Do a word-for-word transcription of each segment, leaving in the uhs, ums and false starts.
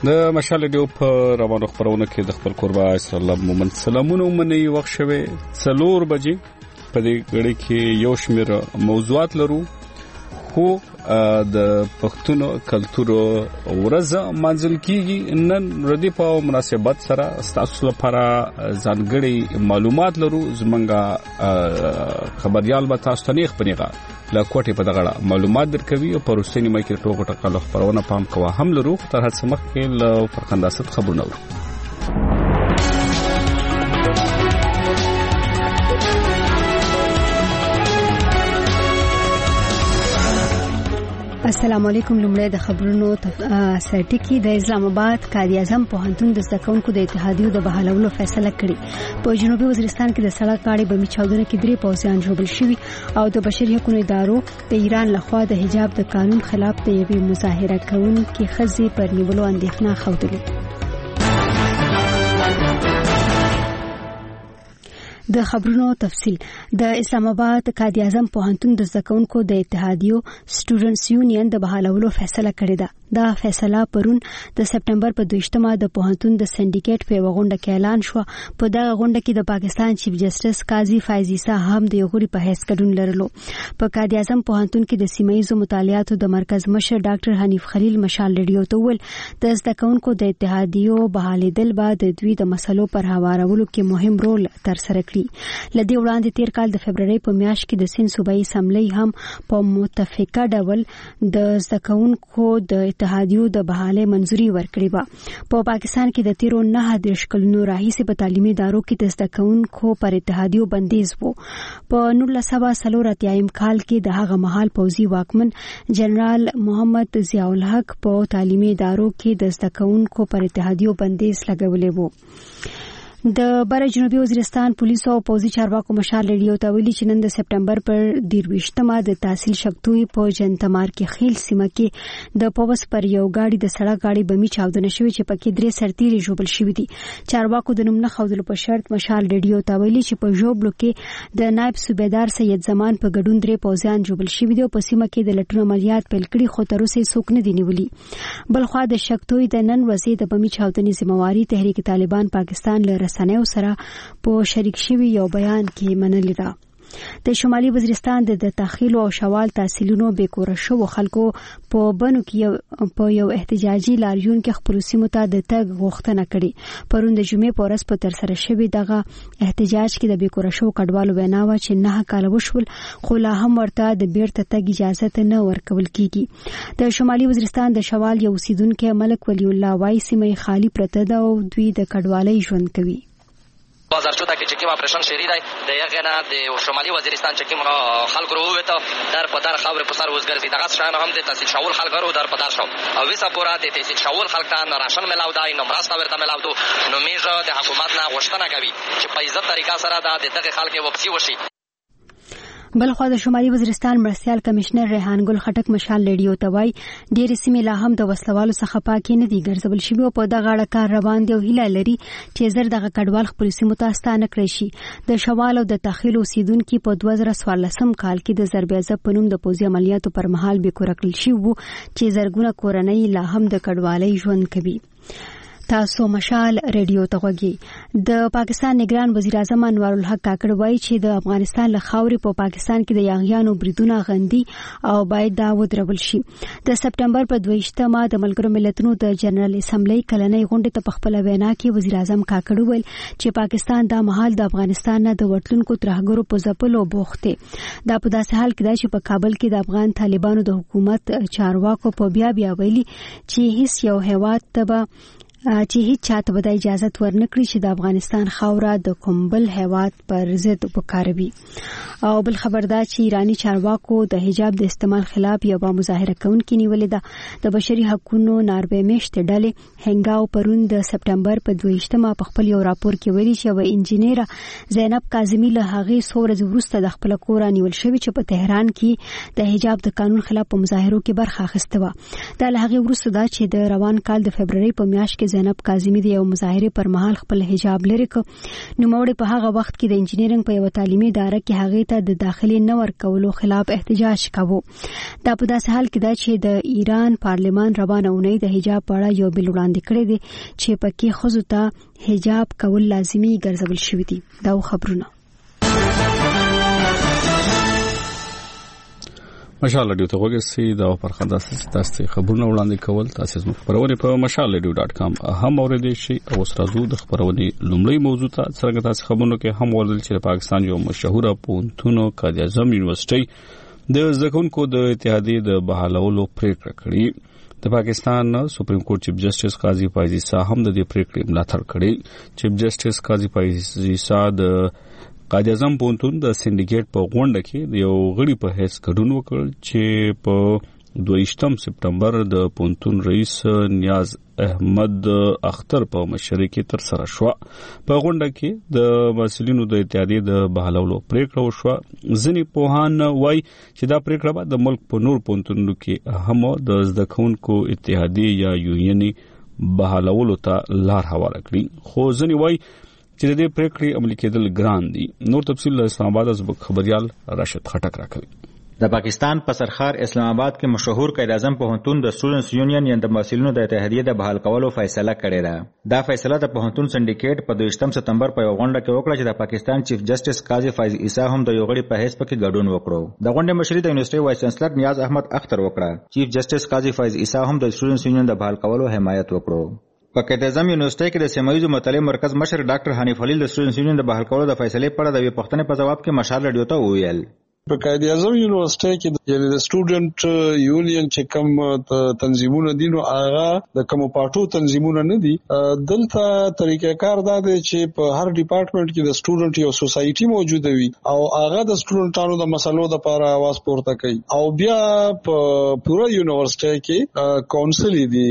د مشال ډیو په روانو خبرونه کې د خپل قربا صلی الله مومن سلامونه منی وخت شوه څلور بجې په دې غړي کې یو شمیر موضوعات لرو خو د پښتون کلچر ورځ منځل کیږي نن ردی په مناسبت سره تاسو لپاره ځانګړي معلومات لرو زمونږه خبريال به تاسو ته نه خبريغه لا کوټه په دغه معلومات درکوي او پروستنی مې کې ټوکو ټکاله خبرونه پام کوه هم لرو تر هڅه مخ کې ل فرخنداست خبرونه ورو السلام علیکم. لمړی د خبرونو سرټکی د اسلام آباد قائد اعظم پوهنتون د زکونکو د اتحادیو د بحالولو فیصله کړې. په جنوبي وزیرستان کې د سړک غاړې بمی چاودنه کې درې پوځیان ژوبل شوي او د بشري حقوقو ادارو د ایران لخوا د حجاب د قانون خلاف د یوې مظاهره کوونکې ښځې پر نیولو اندېښنه ښودلې. د خبرونو تفصیل. د اسلام آباد قائد اعظم پوهنتون د زکونکو د اتحادیو سټوډنټس یونین د بحالولو فیصله کړې ده. دا فیصله پرون د سپټمبر په دویشتمه د پوهنتون د سندیکیټ په غونډه کې اعلان شو. په دغه غونډه کې د پاکستان چیف جسټس قاضي فایز عیسی هم د یوغوري په حیث ګډون لرلو. په قائد اعظم پوهنتون کې د سیمایي مطالعاتو د مرکز مشر ډاکټر حنیف خلیل مشال ریډیو ته ویل د زکونکو د اتحادیو بحالېدل به د دوی د مسلو پر هوارولو کې مهم رول تر سره کړي. لدې وړاندې تیر کال د فبرवरी په میاشت کې د سند صوبایي اسمبلی هم په متفقه ډول د زکونکو د اتحادیو د بحالې منځوري ورکړې و. په پاکستان کې د تیرو نه د شکلونو راهیسې په تعلیمي ادارو کې د زکونکو پر اتحادیو بندیز وو. په نولس سوه څلور اتیایم کال کې د هغه مهال پوځي واکمن جنرال محمد ضیاء الحق په تعلیمي ادارو کې د زکونکو پر اتحادیو بندیز لګولې وو. د بر جنوبي وزیرستان پولیسو او پوځي چارواکو مشال ریډیو ته ویلي چې نن د سپټمبر پر دیرويشتمه د تحصیل شکتوي په جنتمار کې خیل سیمه کې د پوس پر یو گاډي د سړک گاډي بمی چاودنه شوې چې پکې درې سرتیري ژوبل شوي دي. چارواکو د نوم نه خودلو په شرط مشال ریډیو ته ویلي چې په ژوبلو کې د نائب صوبیدار سید زمان په ګډون درې پوځیان ژوبل شوي دي او په سیمه کې د لټون عملیات پیل کړي خو تر اوسه څوک نه دي نیولي. بلخوا د شکتوي د نن ورځې د بمی چاودنې ذمہواری تحریک طالبان پاکستان له رسنیو سره په شریک شوی یو بیان کې منلې ده. د شمالي وزیرستان د تخیل او شوال تحصیلونو بیکور شو خلکو په بنو کې په یو احتجاجي لاریون کې خپل سیمو ته د تګ غوښتنه کړې. پرون د جمعې په ورځ په تر سره شوی دغه احتجاج کې د بیکور شو کډوالو وینا و چې نه کال وشول خو لا هم ورته د بیرته تګ اجازه نه ورکول کیږي. د شمالي وزیرستان د شوال یو اوسیدونکو ملک ولی الله وای سیمه خالی پرته ده او دوی د کډوالۍ ژوند کوي. بازار شده که چکی آپریشن شری دی د یغه نه د شمالي وزیرستان چکی مرا خلق رو وته در پدر خبر پسر وزګرځي دغه شان هم د تحصیل شاول خلق رو در پدر شو او وسه پورا د تحصیل شاول خلق ته راشن ملاو دی نو مرسته ورته ملاو دو نو میجه د حکومت نه غوښتنه کوي چې په عزت طریقه سره د دغه خلک وبسي وشي. بلخوا د شمالي وزیرستان مرستيال کمشنر ریحان ګل خټک مشال ریډیو ته وای ډېر سیمې لا هم د وسلوالو څخه پاکې نه دي ګرځول شوی او په دغه اړه کار روان دی او هیله لري چې زر دغه کډوال خپل سیمو ته ستانه کړی شي. د شوال او د تخیل اوسیدونکو په دوه زره څوارلسم کال کې د زربیازه په نوم د پوځي عملیاتو پر مهال به کورکل شي وو چې زرګونه کورنۍ لا هم د کډوالۍ ژوند کوي. تاسو مشال ریډیو ته غوږی. د پاکستان نگران وزیر اعظم انوار الحق کاکړ وایي چې د افغانستان له خاورې په پاکستان کې د یاغیانو بریدونه غندي او باید دا ودرول شي. د سپټمبر په دویشتمه د ملګرو ملتونو د جنرال اسمبلی کلنۍ غونډې ته په خپل وینا کې وزیر اعظم کاکړ ویل چې پاکستان دا مهال د افغانستان نه د وټلونکو ترهګرو په ځپلو بوخت دی. دا په داسې حال کې دی چې په کابل کې د افغان طالبانو د حکومت چارواکو په بیا بیا ویلي چې هیڅ یو هیواد ته چې هیڅ چاته به اجازه ورنکړي چې د افغانستان خاوره د کومبل هیواد پر ضد وکاروي. او بل خبردار چې ایرانی چارواکو د حجاب د استعمال خلاف یو مظاهره کوونکې نیولې ده. د بشري حقوقو ناروې میشت ډلې هنګاو پرون د سپټمبر په دویشتمه په خپل یو راپور کې ویلي چې یو انجینیر زینب کاظمی له هغې څو ورځې وروسته د خپل کور نیول شوی چې په تهران کې د حجاب د قانون خلاف په مظاهرو کې برخه اخیسته و. دا له هغې وروسته ده چې د روان کال د فبرवरी په میاشت کې زینب کاظمی د یو مظاهره پر مهال خپل حجاب لري ک نوموړي په هغه وخت کې د انجینرینګ په یو تعلیمي اداره کې هغه ته د داخلي نور کولو خلاف احتجاج کاوه. دا په داسې حال کې ده چې د ایران پارلمان روانه اونۍ د حجاب په اړه یو بل وړاندې کړی دی چې پکې ښځو ته حجاب کول لازمي ګرځول شوي دي. دا خبرونه مشال رادیو ته وګورئ. دا پر خداسه تاسو خبرونه وړاندې کول تاسو زموږ خبرونه په مشال رادیو ډاټ کام هم اوریدئ شئ او سره د خبرونه لومړی موضوع ته څنګه تاسو خبرونه کې هم ورول چې پاکستان یو مشهور پونتونو قائد اعظم یونیورسيټي د زکونکو د اتحادیې د بحالولو پریکړه کړې. د پاکستان سپریم کورټ چیف جسټس قاضي فایز عیسی هم د دې پریکړې ملاتړ کړې. چیف جسټس قاضي فایز عیسی د قائد اعظم پونتون د سندیکیټ په غونډه کې د یو غړي په حیث ګډون وکړ چې په دویشتم سپټمبر د پونتون رئیس نیاز احمد اختر په مشرۍ کې تر سره شو. په غونډه کې د مسؤلینو د اتحادیې د بحالولو پریکړه وشوه. ځینې پوهان وایي چې دا پریکړه به د ملک په نور پونتونونو کې هم د زده کوونکو اتحادیې یا یونیني بحالولو ته لار هواره کړي، خو ځینې وایي چې د دې پریکړې عملي کېدل ګران دي. نور تفصیل له اسلام آباد از خبريال راشد خټک راکوي. د پاکستان په سرخار اسلام آباد کې مشهور قائد اعظم پوهنتون د سټوډنټس یونین یا د مسؤلینو د اتحادیې د بحال کولو فیصله کړې ده. دا فیصله د پوهنتون سندیکیټ په دویشتم سپتمبر په یو غونډه کې وکړه چې د پاکستان چیف جسټس قاضي فایز عیسی هم د یو غړي په حیث پکې ګډون وکړو. د غونډې مشري د یونیورسيټي وایس چانسلر نیاز احمد اختر وکړه. چیف جسټس قاضي فایز عیسی هم د سټوډنټس یونین د بحال کولو حمایت وکړو. په قائد اعظم یونیورسيټي کې د سیمایي مطالعې مرکز مشر ډاکټر حنیف خلیل د سټوډنټس یونین د بحال کولو د فیصلې په اړه د پوښتنې په جواب کې مشال رادیو ته وویل. په قائد اعظم یونیورسيټي کې یعنی د سټوډنټ یونین چې کوم تنظیمونه دي نو هغه د کوم پارټو تنظیمونه نه دي. دلته طریقې کار دا دی چې په هر ډپارټمنټ کې د سټوډنټ یو سوسایټي موجوده وي او هغه د سټوډنټانو د مسلو لپاره आवाज پورته کوي او بیا په پوره یونیورسيټي کې کونسل دي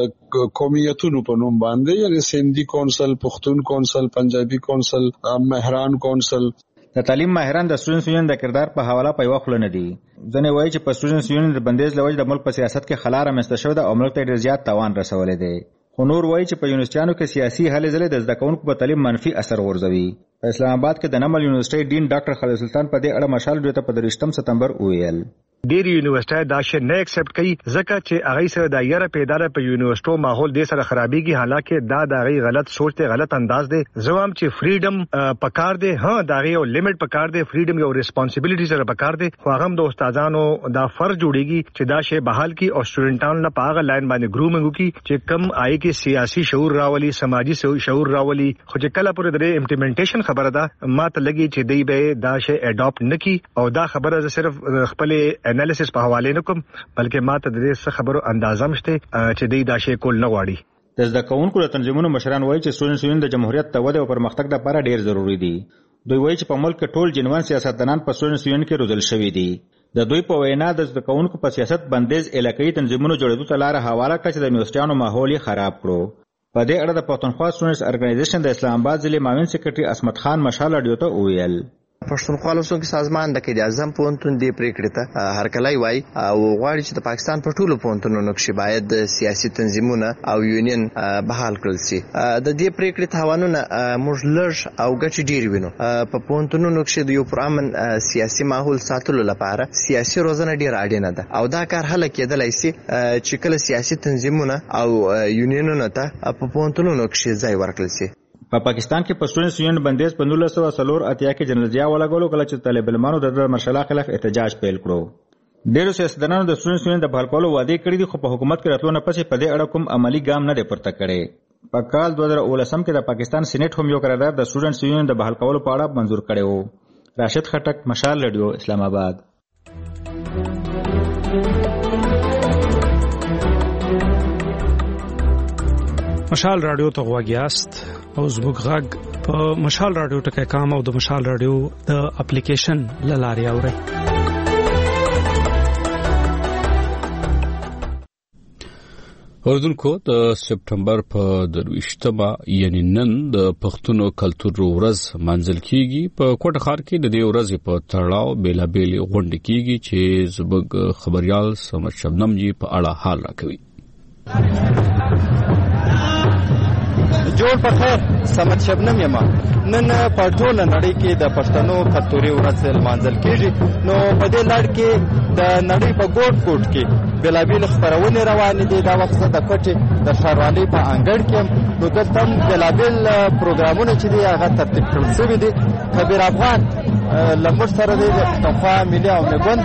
د قومیتونو په نوم باندې یعنی سندي کونسل، پښتون کونسل، پنجابي کونسل، مهران کونسل. د تعلیم ماهران د سټوډنټس یونین د کردار په حواله په یو خل نه دي. ځنې وایي چې په سټوډنټس یونین د بندیز لوجه د ملک په سیاست کې خلا رامنځته شوې ده او ملک ته ډېر زیات تاوان رسولی دی. خو نور وایي چې په یونیورسيټیانو کې سیاسي هلې ځلې د زده کوونکو په تعلیم منفي اثر غورځوي. په اسلام آباد کې د نمل یونیورسيټي ډین ډاکټر خالد سلطان په دې اړه مشال ډیو ته په دویشتم سپتمبر وویل. ډېری یونیورسيټي دا شی نه اکسپټ کوي ځکه چې هغه سره د یاره پیدا په یونیورسيټو ماحول د سره خرابېږي، حالکه دا د هغه غلط سوچ ته غلط انداز دی. زوام چې فریډم پکار دی، ها دا یو لیمټ پکار دی، فریډم یو ریسپانسیبিলিټی سره پکار دی، خو هغه د استادانو دا فرض جوړیږي چې دا شی بحال کی او سټوډنټانو نه پاغه لاین باندې ګرومینګ وکي چې کم آی کې سیاسي شعور راولي، سماجی شعور راولي. خو چې کله پورې د امپلیمنټیشن خبره ده ماته لګي چې دی به دا شی اډاپټ نکي او دا خبره صرف خپل انالیسس په حواله نکوم بلکې ماته د دې څه خبرو اندازه مشته چې دی دا شی کول نه غواړي. د زده کوونکو د تنظیمونو مشران وایي چې سټوډنټس یونین د جمهوریت ته وده او پرمختګ لپاره ډیر ضروری دي. دوی وایي چې په ملک کې ټول جنوان سیاستدانان په سټوډنټس یونین کې روزل شوي دي. د دوی په وینا د زده کوونکو په سیاست بندیز علاقايي تنظیمونو جوړېدو ته لار حواله کړه چې د یونیورسيټیانو ماحول خراب کړو. په دې اړه د پښتونخوا سټوډنټس ارګنایزیشن د اسلام آباد ضلع معاون سیکریټري اسمت خان مشال رادیو ته وویل. پښتونخوا لوستونکو سازمان د قائد اعظم پوهنتون دی پریکړه ته هرکلی وای او غواړي چې د پاکستان په ټولو پوهنتونونو کې باید د سیاسي تنظیمونه او یونین بحال کړل شي. د دې پریکړې تاوانونه موږ لږ او ګټې ډېرې وینو. په پوهنتونونو کې د یو پرامن سیاسي ماحول ساتلو لپاره سیاسي روزنه ډېره اړینه ده او دا کار هله کېدلی شي چې کله سیاسي تنظیمونه او یونینونو ته په پوهنتونونو کې ځای ورکړل شي. په پاکستان کې په سټوډنټس یونین بندیز په نولس سوه څلور اتیا کې جنرال ضیاء ولګولو کله چې طالب علمانو د مرشلا خلاف احتجاج پیل کړو. ډېرو سیاستدانانو د سټوډنټس یونین د بحال کولو وعده کړې دي خو په حکومت کې راتلو نه پسې په دې اړه کوم عملی ګام نه دی پورته کړی. په کال دوه زره اوولسم کې د پاکستان سېنات هم یو قرارداد د سټوډنټس یونین د بحال کولو په اړه منظور کړی و. راشد خټک، مشال رادیو، اسلام آباد. مشال رادیو ته غواګیاست او زموږ غږ په مشال رادیو ټکي کام او د مشال رادیو د اپلیکیشن لاري اوري. اوردونکو د سپټمبر په درويشتمه یعنی نن د پښتون کلچر ورځ منځل کیږي. په کوټه ښار کې د دې ورځې په تړاو بیلابېل غونډې کیږي چې زبګ خبريال سمت شبنم جی په اړه حال راکوي. جوړ په خیر سمت شبنم یم. نن په ټوله نړۍ کې د پښتنو کلتوري ورځ لمانځل کېږي. نو په دې لړ کې د نړۍ په ګوټ ګوټ کې بېلابېلې خپرونې روانې دي. دا وخت زه د کوټې د ښاروالۍ په انګړ کې یم. نو دلته هم بېلابېل پروګرامونه چې دي هغه ترتیب کړل شوي دي. کبیر افغان له موږ سره دی، د پښتونخوا ملي او مګوند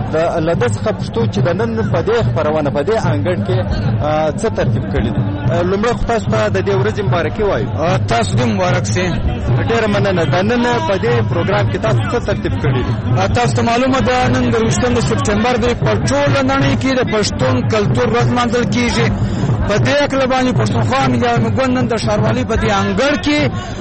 له ده څخه پوښتو چې د نن په دې خپرونه په دې انګړ کې څه ترتیب کړي دي. لومړی خو تاسو ته د دې ورځې مبارکي وایو. تاسو دې مبارک سي. ډېره مننه. د نن په دې پروګرام کې تاسو څه ترتیب کړي دي؟ تاسو ته معلومه ده نن د ویشتم سپټمبر دی. په ټوله نړۍ کې د پښتون کلتور ورځ لمانځل کېږي. په دې اکله باندې پښتونخوا ملي او مګوند نن د ښاروالۍ په دې انګړ کې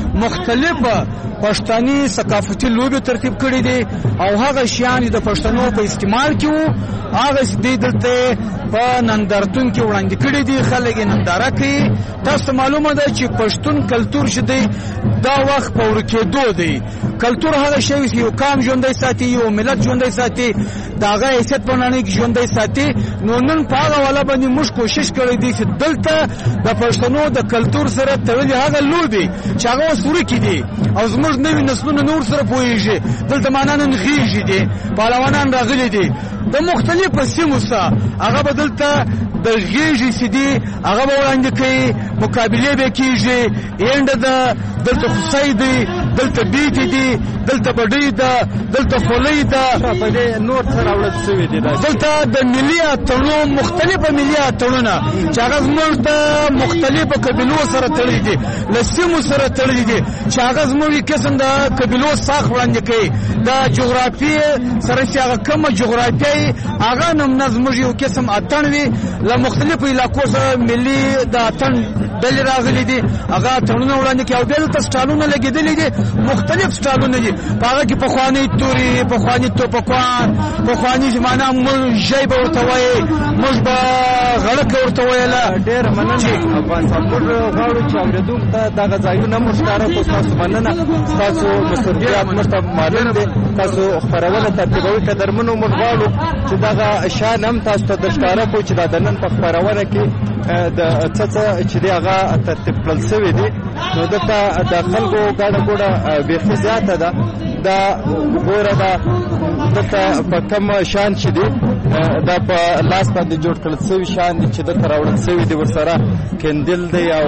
مختلفه پښتني ثقافتي لوبې ترتیب کړي دي او هغه شیان د پښتنو په استعمال کې وو هغه دې دلته په نندارتون کې وړاندې کړي دي. خلک یې ننداره کوي. تاسو معلومه ده چې پښتون کلتور چې دی دا وخت په ورکېدو دی. کلتور هغه شی چې یو قام ژوندی ساتي، یو ملت ژوندی ساتي، د هغه حیثیت په نړۍ کې ژوندی ساتي. نو نن په هغه والا باندې موږ کوشش کړی دی چې دلته د پښتنو د کلتور سره تړلې هغه لوبې چې هغه اوس ورکې دي او زموږ نوي نسلونه نور سره پوهېږي. دلته معنا نن غېږي دي، پهلوانان راغلي دي د مختلفو سیمو څخه. هغه به دلته د غېږې چې دي هغه به وړاندې کوي، مقابلې به کېږي. اینډه ده، دلته خوسی دی، دلته بیتې دي، دلته بډۍ ده، دلته خولۍ ده. په دې نور څه راوړل شوي دي؟ دلته د ملي اتڼو مختلفه ملي اتڼونه چې هغه زموږ د مختلفو قبیلو سره تړلي دي، له سیمو سره تړلي دي چې هغه زموږ قسم د قبیلو ساخ وړاندې کوي. د جغرافیې سره چې هغه کومه جغرافیه وي هغه نمونه زموږ یو قسم اتڼ وي. له مختلفو علاقو سره ملي د اتڼ ډلې راغلي دي، هغه اتڼونه وړاندې کوي. او بیا دلته سټالونه لګېدلي دي، مختلف سټالونه دي. په هغه کې پخواني توري، پخواني توپکوان، پخواني زمانه موږ ژی به ورته وایي، موږ به غړکه ورته ویله. ډېره مننه. افغانستان موږ غواړو چې اورېدونکو ته دغه ځایونه مو ښکاره کړو. ستاسو مننه، ستاسو مصروفیات موږ ته معلوم دي. تاسو خپرونه ترتیبوي. قدرمنو موږ غواړو چې دغه شیان هم تاسو ته د ښکاره کړو چې دا د نن په خپرونه کې د څه څه چې دی هغه ترتیب کړل شوي دي. نو دلته د خلکو ګاډه ګوډه بیخي زیاته ده. دا ګوره ده دلته په کوم شیان چې دي دا په لاس باندې جوړ کړل شوي شیان دي چې دلته راوړل شوي دي. ورسره کندل دی او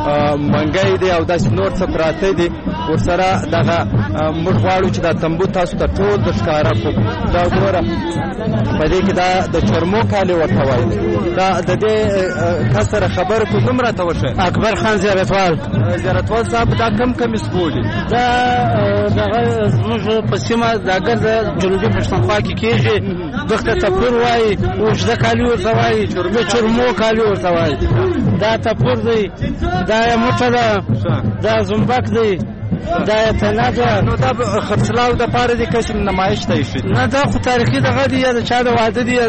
منګی دی او داسې نور څه پراته دي. ورسره دغه موږ غواړو چې دا تنبو تاسو ته ټول د ښکاره کړو. دا ګوره په دې کې دا د چرمو کالي ورته وایي. دا د دې کس سره خبرې کوو. نوم راته وښیه. اکبر خان زیارتوال. زیارتوال صاحب دا کم کمیس بولي؟ دا دغه زموږ په سیمه د ګرد جنوبي پښتونخوا کې کېږي. دغه تپور وایي، اوږده کالي ورته وایي، چرمو کالي ورته وایي. دا تپور دی، دا موټه ده، دا زمبک دی، دا تنه ده. نو دا خرڅلاو دپاره دي که نمایش ته ایښي؟ نه دا خو تاریخي دغه دی، یا د چا د واده دی.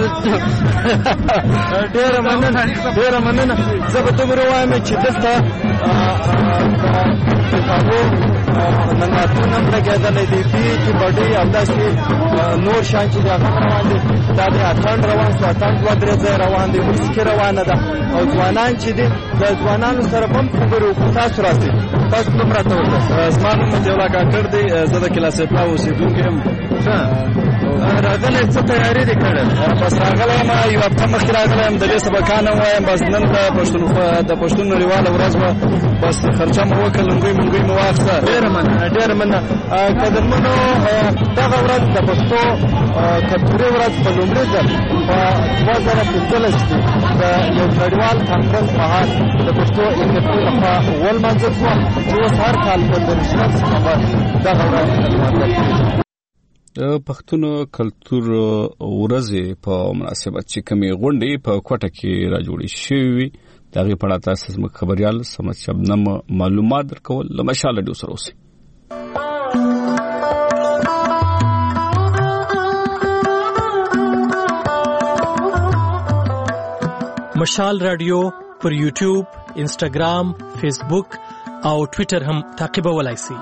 ډېره مننه، ډېره مننه. زه به دومره وایم چې دلته نندارتون هم لګېدلی دی، بیټې بډۍ او داسې نور شیان چې دي هغه روان دي. دا د اتڼ روان شو، اتڼ دوه درې ځایه روان دی، موسیقي روانه ده او ځوانان چې دي د ځوانانو سره به هم خبرې وکړو. تاسو راسئ، تاسو نوم راته وکړئ. زما نوم مطیع کاکړ دی، زه د کلاس پلا اوسېدونکی یم. راغلی څه تیاري دې کړې؟ بس راغلی یم، یو هفته مخکې راغلی یم، د دې سبقان هم وایم. بس نن د پښتونخوا د پښتون نړیواله ورځ وه، بس خرچه مو وکړه، لنګۍ منګۍ مو واخیسته. ډېره مننه، ډېره مننه. قدرمنو دغه ورځ د پښتو کلتوري ورځ په لومړي ځل په دوه زره پنځلس کې د یو نړیوال کانفرنس مهال د پښتو انګلیسي لخوا ولمانځل شوه چې اوس هر کال په دېرشم سپټمبر دغه ورځ لمانځل کېږي. د پښتون کلتور ورځې په مناسبت چې کومې غونډې په کوټه کې را جوړې شوې وي د هغې په اړه تاسو زموږ خبریال سمت شبنم معلومات درکول. له مشال راډیو سره اوسئ. مشال راډیو پر یوټیوب، انسټاګرام، فیسبوک او ټویټر هم تعقیبولای شئ.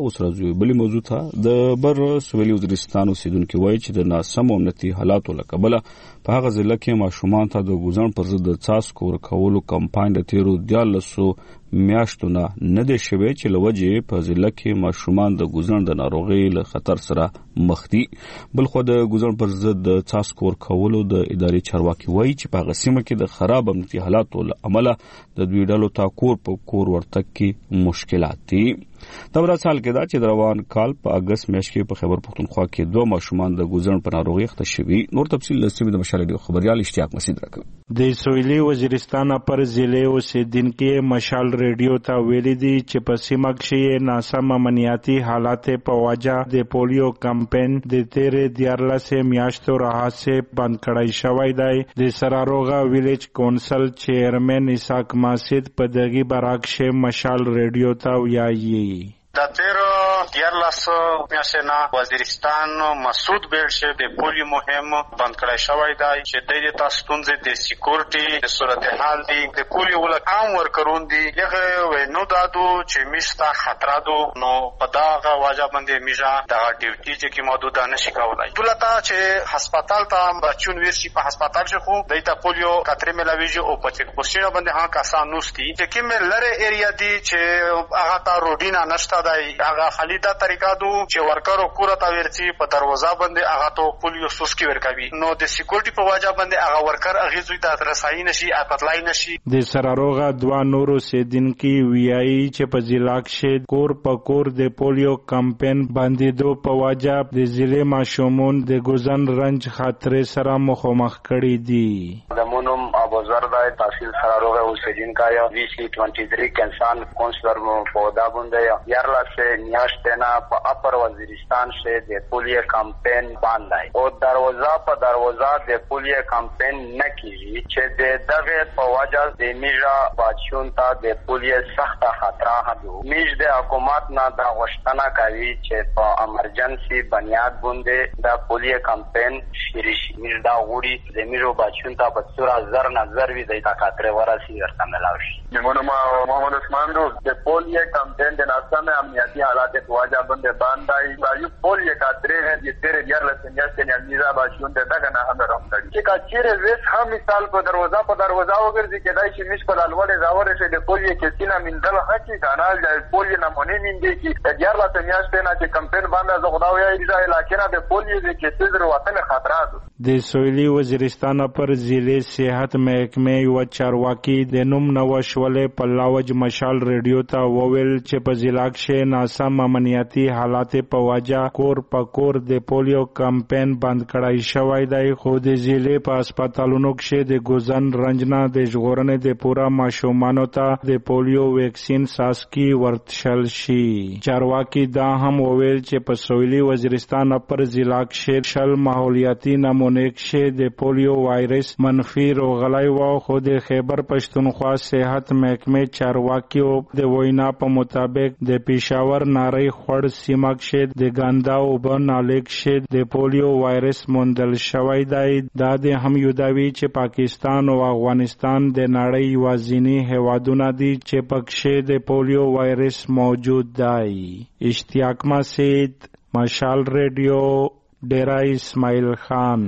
اوس راځو بلې موضوع ته. د بر سویلي وزیرستان اوسیدونکو وایي چې د ناسم امنیتي حالاتو له کبله په هغه ځای کې ماشومان ته د ګوزن پر ضد د څاڅکو ورکولو کمپاین د تیرو دیارلسو میاشتو نه نه دی شوی چې له وجې په ضلع کې ماشومان د ګوزن د ناروغۍ له خطر سره مخ دي. بلخو د ګوزن پر ضد د څاڅکو ورکولو د ادارې چارواکي وایي چې په هغه سیمه کې د خراب امنیتي حالاتو له امله د دوی ډلو ته کور په کور ورتګ کې مشکلات دي. دا ورځ حال کې دا چې د روان کال په اگست میاشت کې په خیبر پختونخوا کې دوه ماشومان د ګوزن په ناروغۍ اخته شوي. نور تفصیل له سیمې د مشال ریډیو خبريال اشتیاق مسعود راکوي. د سویلي وزیرستان پر ضلع اوسیدونکو مشال ریډیو ته ویلي دي چې په سیمه کې ناسم امنیتي حالات په وجه د پولیو کمپاین د تیرې دیارلسې میاشتو راهیسې بند کړای شوی دی. د سراروغه ویلیج کونسل چیرمن اسحاق مسعود په دغه برعکس مشال ریډیو ته ویلي د تیر دیارلس میاشتې نه وزیرستان مسعود بیل چې د پولیو مهم بند کړای شوی دی چې د دې تاسو ستونزې د سکیورټي د صورتحال دي د پولیو ولک عام ورکرون دي هغه نو دادو چې میستا خطر دو نو په داغه واجب باندې میجا د ډیوټي چې کی محدود نشي کولای دولت چې هسپتال ته بچون ورشي په هسپتال چې خو دایته پولیو کترې ملاویږي او په چک پوسټینو باندې ها کسان نوستي چې کوم لره ایریا دي چې هغه تا روډینا نشته دی هغه خلیدا طریقه دو چې ورکرو کوره تا ورچی په دروازه باندې هغه ته پولیو سوسکی ورکوي نو د سکیورټي په واجب باندې هغه ورکر هغه زوی ته رسایي نشي اپتلای نشي. د سراروغه دوا نورو سیدونکو ویایي چې په ضلع کې کور په کور د پولیو کمپاین باندې دو په واجب د ضلع ماشومان د ګوزن رنج خطر سره مخامخ کړي دي. د مونم ابوزر د تحصیل سراروغه اوسیدونکو یا وی سی تیس کنسان کونسلر مو پودا باندې یارلا سے نیاشتنا په اپر وزیرستان سے د پولیو کمپاین باندې او دروازه په دروازه د پولیو کمپاین نه کیږي چې د دغه په وجه د میجا بچون ته د پولیو سخت خطر هدو میج د حکومت نه د غشتنه کوي چې په امرجنسي بنیاد باندې د پولیو کمپاین شری شي میج دا غوړي د میجو بچون ته په صورت زر نظر وی د خطر ورسي ورته ملاوي. موږ محمد عثمان دو د پولیو کمپاین د ناسمه امنیتی حالات واجب بند باندای بایو پولیو کا درې د تیرې دیارلسې میاشتې نه میزا باشون د دغه نه هم راځي چې کا چیرې وس هم مثال په دروازه په دروازه وګرځي کې دای چې مش په دالوړې زاوره شه د پولیو کې سینا مندل حقي کانال د پولیو نمونه مندي چې د دیارلسې میاشتې نه چې کمپاین باندې زغداوي ایزا علاقې نه د پولیو د کې څه وطن خطرات. د سویلي وزیرستان پر ضلع صحت محکمه یو چارواکي د نوم نوښولې په لاوج مشال ریډیو ته وویل چې په ضلع کې ناسم امنیتي حالات په وجه کور په کور د پولیو کمپاین بند کړای شوی دی خو د ضلع په هسپتالونو کې د ګوزن رنجنا د ژغورنې د پورا ماشومانو ته د پولیو ویکسین ساسکی ورتشل شي. چارواکي دا هم وویل چې په سویلي وزیرستان پر ضلع کې شل ماحولیاتي نمونه کې د پولیو وایرس منفي روغلای و خو د خیبر پښتونخوا صحت محکمه چارواکیو د وینا په مطابق د پېښور ناری خړ سیمه کې د ګاندا او بنالیک کې د پولیو وایرس موندل شوی دی. دا د هم یوداوی چې پاکستان او افغانستان د نړۍ وازینی هوادونه دي چې پکې د پولیو وایرس موجود دی. اشتیاق مسعود مشال ریډیو ډیرا اسماعیل خان.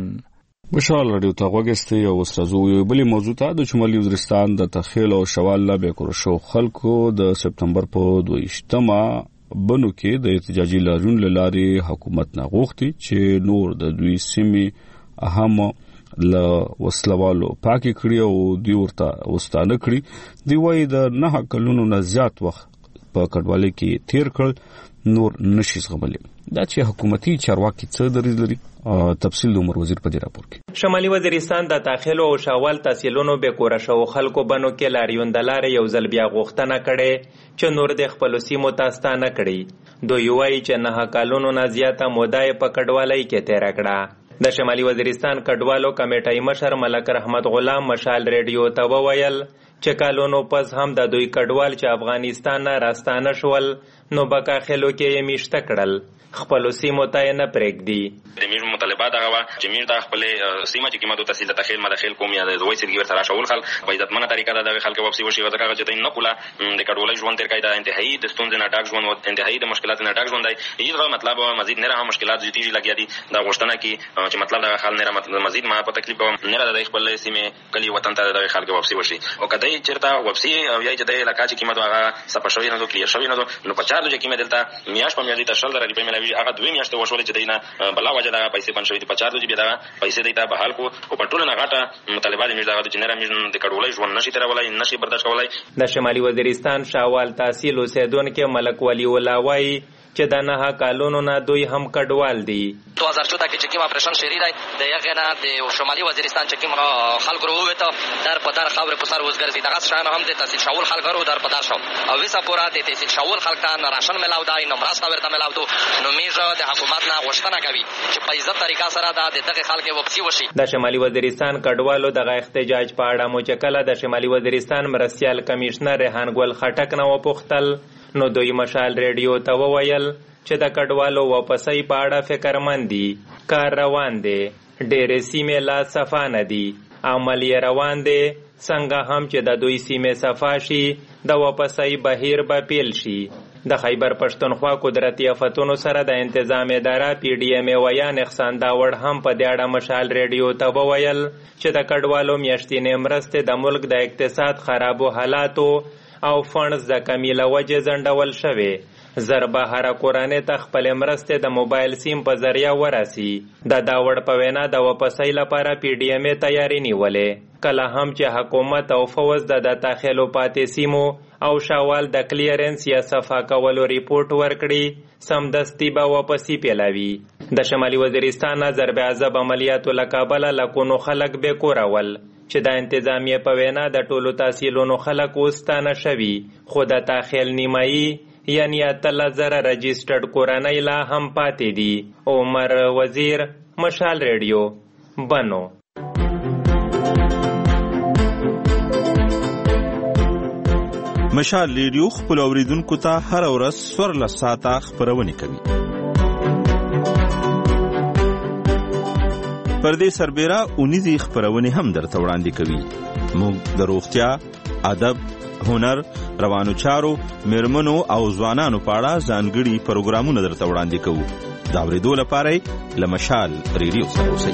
مشال رادیو ته وګستي او سرزو یو بلی موضوع ته د شمالي وزیرستان د تخیل او شوال لا به کور شو خلکو د سپتمبر په دویشتمه بنو کې د احتجاجي لارون لاري حکومت نه غوښتي چې نور د دوی سیمې اهم ل وسلوالو پاکي کړی او دی ورته وستانه کړی دی وای د نه کلونو نه زیات وخت په کډوالۍ کې تیر کړ نور نشي زغملی. دا چې حکومتي چارواکي څه دریځ لري تفصیل د عمر وزیر په دې راپور کې. شمالي وزیرستان د داخلو او شوال تحصیلونو به کور شو خلکو بنو کې لاریون دلاره یو ځل بیا غوښتنه کړي چې نور د خپل سیمو تاستانه کړي. دوی وایي چې نه کالونو نه زیاته موده په کډوالۍ کې تیر کړه. د شمالي وزیرستان کډوالو کمیټې مشر ملک رحمت غلام مشال ریډیو ته وویل چې کالونو پس هم د دوی کډوال چې افغانستان نه راستانه شول نو بکاخلو کې یې میشته کړل، خپلو سیمو ته یې نه پرېږدي. د میږ مطالبه دغه وه چې میږ د خپلې سیمه چې کومه د تحصیل د تخیل مدخیل کوم یا د زوی سرګي ورته راشول خلک په عزتمنه طریقه د دغه خلک واپسي وشي، ځکه چې دوی نه کوله د کډوالۍ ژوند تېر کوي، د انتهایي د ستونزې نه ډک ژوند و، انتهایي د مشکلاتو نه ډک ژوند دی. هېڅ مطلب مزید نه هم مشکلات زیاتېږي لګیا دي. دا غوښتنه کوي چې مطلب دغه خلک نه مزید ما په تکلیف به نه د خپل سیمې کلي وطن ته دغه خلک واپسي وشي. او که دی چېرته واپسي او یا چې د علاقه چې کومه هغه صفه شوې نه دو کلیر شوې نه دو نو په چار دو چې کومه دلته میاشت په میاشت ته شل زره روپۍ ملاوي، هغه دوې میاشتې وشولې چې دی نه بلا وجه دغه پیسې بند شوې دي. په چار دو چې بیا دغه پیسې دی ته بحال کو او په ټوله نه غټه مطالبه د میږ دغه چې نه میږ د کډوالۍ ژوند نشي تېرولی، نشي برداشت کولی. د شمالي وزیرستان شاوال تحصیل اوسېدونکی ملک ولی الله وایي چې د نهه کالونو نه دوی هم کډوال دي. دو هزار چوده کې چې کوم اپریشن شری دی د هغې نه د شمالي وزیرستان چې کوم خلکو راووتو در په در خاورې په سر وزګرځي، دغه شیان هم د تحصیل شاول خلک رو در په در شو او ویسه پوره د تحصیل شاول خلک ته نه راشن میلاو دی نه مرسته ورته میلاو دو. نو میږ د حکومت نه غوښتنه کوي چې په عزت طریقه سره د دغه خلک واپسي وشي. د شمالي وزیرستان کډوالو دغه احتجاج په اړه مو چې کله د شمالي وزیرستان مرستیال کمیشنر ریحان ګل خټک نه وپوښتل نو دوی مشال ریډیو ته وویل چې د کډوالو واپسۍ په اړه فکرمند دي، کار روان دی، ډېرې سیمې لا صفا نه دي، عمل یې روان دی، څنګه هم چې د دوی سیمې صفا شي د واپسۍ بهیر به پیل شي. د خیبر پښتونخوا قدرتي آفتونو سره د انتظام اداره پی ډي ایم ویان احسان داوړ هم په دې اړه مشال ریډیو ته وویل چې د کډوالو میاشتینې مرستې د ملک د اقتصاد خرابو حالاتو او فنډز د کمي له وجې ځنډول شوې. زر به هره کورنۍ ته خپلې مرستې د موبایل سیم په ذریعه ورسي. د داوړ په وینا د واپسۍ لپاره پی ډي ایم تیاری نیولې، کله هم چې حکومت او فوز د د داخلو پاتې سیمو او شاوال د کلیرنس یا صفا کولو ریپورټ ورکړي سمدستي به واپسي پیلاوي. د شمالي وزیرستان نه ضرب عذاب عملیاتو له کابله لکونو خلک بې کوره ول چې د انتظامیې په وینا د ټولو تحصیلونو خلک اوس ستانه شوي، خو د تاخیل نیمایي یعنی اتلس زره رجسټرډ کورنۍ لا هم پاتې دي. عمر وزیر، مشال ریډیو، بنو. مشال ریډیو خپل اوریدونکو ته هر ورځ څوارلس ساعته خپرونې کوي. پر دې سربیره اونیزې خپرونې هم درته وړاندې کوي. موږ د روغتیا، ادب، هنر، روانو چارو، میرمنو او ځوانانو په اړه ځانګړي پروګرامونه درته وړاندې کوو. د اورېدو لپاره له مشال ریډیو سره اوسئ.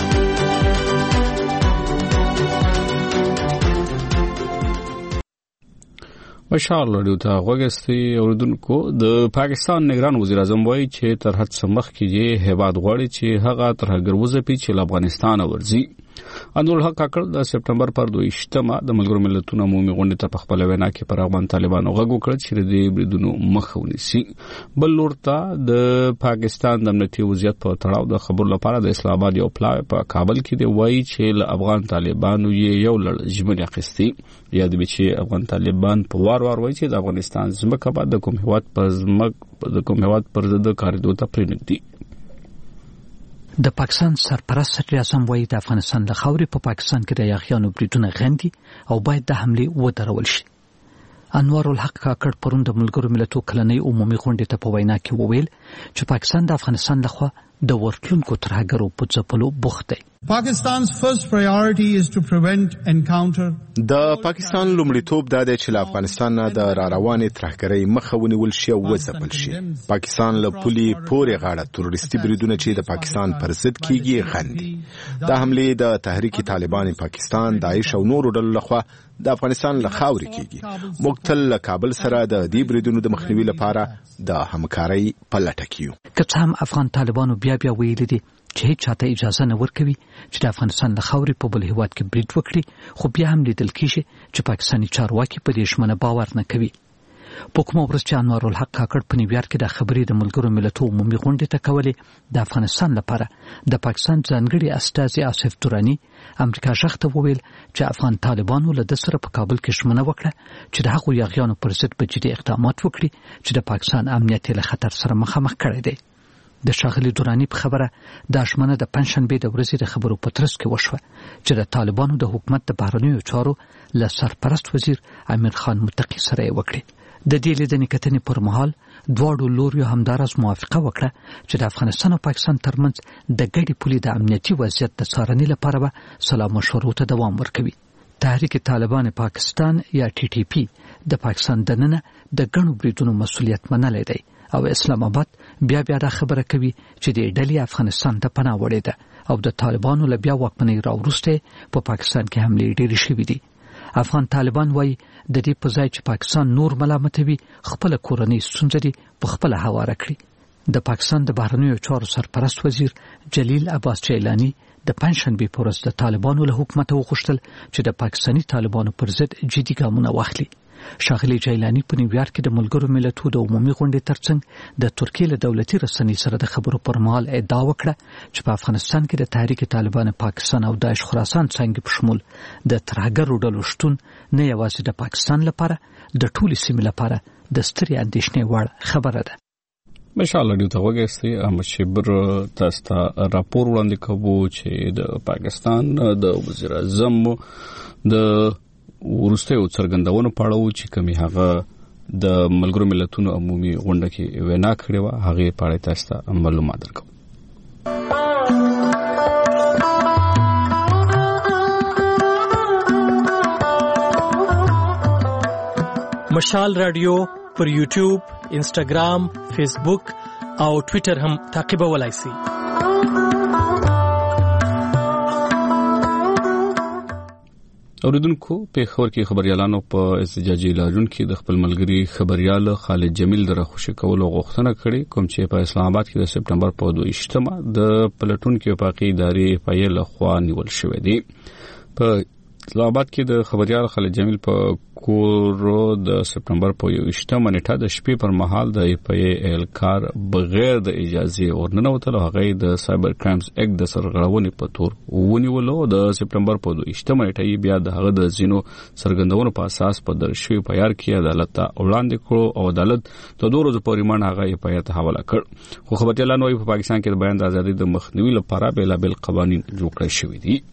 مشال ریډیو ته غوږ ایستی اوریدونکو. د پاکستان نگران وزیر اعظم وایي چې تر هر څه مخکې یې هیواد غواړي چې هغه ترهګر وځپي چې له افغانستانه ورځي. انورالحق کاکړ د سپټمبر پر دویشتمه د ملګرو ملتونو عمومي غونډې ته په خپله وینا کې پر افغان طالبانو غږ وکړ چې د بریدونو مخه ونیسي. بل لور ته د پاکستان د امنیتي وضعیت په تړاو د خبرو لپاره د اسلام آباد یو پلاوی په کابل کې دی وایي چې له افغان طالبانو یې یو لړ ژمنې اخیستې. یادوي چې افغان طالبان په وار وار وایي چې د افغانستان ځمکه به د کوم هېواد په ځمکه د کوم هېواد پر ضد کارېدو ته پرېنږدي. د پاکستان سرپرست صدر اعظم وایي د افغانستان له خاورې په پاکستان کې د یاغیانو بریدونه غندي او باید د حملې ودرول شي. انوارالحق کاکړ پرون د ملګرو ملتونو کلنۍ عمومي غونډې ته په وینا کې وویل چې پاکستان د افغانستان لخوا د ورتلونکو ترهګرو په ځپلو بوخت دی. Pakistan's first priority is to prevent encounter. د پاکستان لومړیتوب دا دی چې له افغانستان نه د را روانې ترهګرۍ مخه ونیول شي او وځپل شي. پاکستان له پولې پورې غاړه تروریستي بریدونه چې د پاکستان پر ضد کیږي غندي. دا حملې د تحریک طالبان پاکستان، داعش او نورو ډلو لخوا د افغانستان له خاورې کیږي. موږ تل له کابل سره د دې بریدونو د مخنیوي لپاره د همکارۍ په لټه کې یو. که څه هم افغان طالبانو بیا بیا ویلي دي چې هیڅ چاته اجازه نه ورکوي چې د افغانستان له خاورې په بل هېواد کې برید وکړي، خو بیا هم لیدل کېږي چې پاکستاني چارواکي په دې ژمنه باور نه کوي. په کومه ورځ چې انوارالحق کاکړ په نیویارک کې د خبرې د ملګرو ملتونو عمومي غونډې ته کولې، د افغانستان لپاره د پاکستان ځانګړي استازي آصف توراني امریکا غږ ته وویل چې افغان طالبانو له ده سره په کابل کې ژمنه وکړه چې د هغو یاغیانو پر ضد به جدي اقدامات وکړي چې د پاکستان امنیت یې له خطر سره مخامخ کړی دی. د ښاغلي دراني په خبره د اشمنه د پنځشنبې د ورځې د خبرو په ترڅ کې وشوه چې د طالبانو د حکومت د بهرنیو چارو له سرپرست وزیر امیر خان متقي سره یې وکړې. د دې لیدنې کتنې پر مهال دواړو لوریو همداراز موافقه وکړه چې د افغانستان او پاکستان ترمنځ د ګډې پولې د امنیتي وضعیت د څارنې لپاره به سلا مشورو ته دوام ورکوي. تحریک طالبان پاکستان یا ټي ټي پی د پاکستان دننه د ګڼو بریدونو مسؤلیت منلی دی او اسلام آباد بیا بیا دا خبره کوي چې د ډلې افغانستان ته پناه وړې ده او د طالبانو له بیا واکمنۍ راوروسته په پاکستان کې حملې ډېرې شوې دي. افغان طالبان وایي د دې په ځای چې پاکستان نور ملامتوي خپل کورنۍ ستونزې په خپل هواره کړي. د پاکستان د بهرنیو چارو سرپرست وزیر جلیل عباس جیلانی د پنځشنبې په ورځ د طالبانو له حکومت وغوښتل چې د پاکستاني طالبانو پر ضد جدي ګامونه واخلي. ښاغلي جیلانی په نیویارک کې د ملګرو ملتونو د عمومي غونډې ترڅنګ د ترکیې له دولتي رسنۍ سره د خبرو پر مهال ادعا وکړه چې په افغانستان کې د تحریک طالبان پاکستان او داعش خراسان څنګه په شمول د ترهګرو ډلو شتون نه یوازې د پاکستان لپاره د ټولې سیمې لپاره د سترې اندېښنې وړ خبره ده. مشال رادیو ته وګورئ احمد شبر تاسو ته راپور وړاندې کوو چې د پاکستان د وزیر اعظم د ورسته او څرګندونو پاړو چې کمی هغه د ملګرو ملتونو عمومي غونډه کې وینا کړې و هغه پاړې تاسو ته معلومات درکو. مشال رادیو پر یوټیوب، انسټاګرام، فیسبوک او ټوئیټر هم تعقیبولای شئ. اوریدونکو په خبر کې خبريالانو په احتجاجي لاریون کې د خپل ملګری خبريال خالد جمیل د راخوشي کولو غوښتنه کړې کوم چې په اسلام آباد کې د سپټمبر په دوه ویشتمه د پلټون کې وفاقي ادارې په یل خوا نیول شوې دي. په اسلام آباد کې د خبريال خالد جمیل په کورو د سپټمبر په یو ویشتمه نیټه د شپې پر مهال د اف ای ال کار بغیر د اجازه ورننوتل هغه د سایبر کرایمز اکټ د سرغړونې په تور ونیولو. د سپټمبر په دوه ویشتمه نیټه بیا د هغه د زینو سرګندونو په اساس په درشوي په یار کې عدالت ته وړاندې کړو او عدالت د دوه ورځې په ریماند هغه اف ای ته حواله کړ. خو خبريالانو په پاکستان کې د بیان د ازادۍ د مخنیوي لپاره بیلابل قوانين جوړ کړی شوی دي.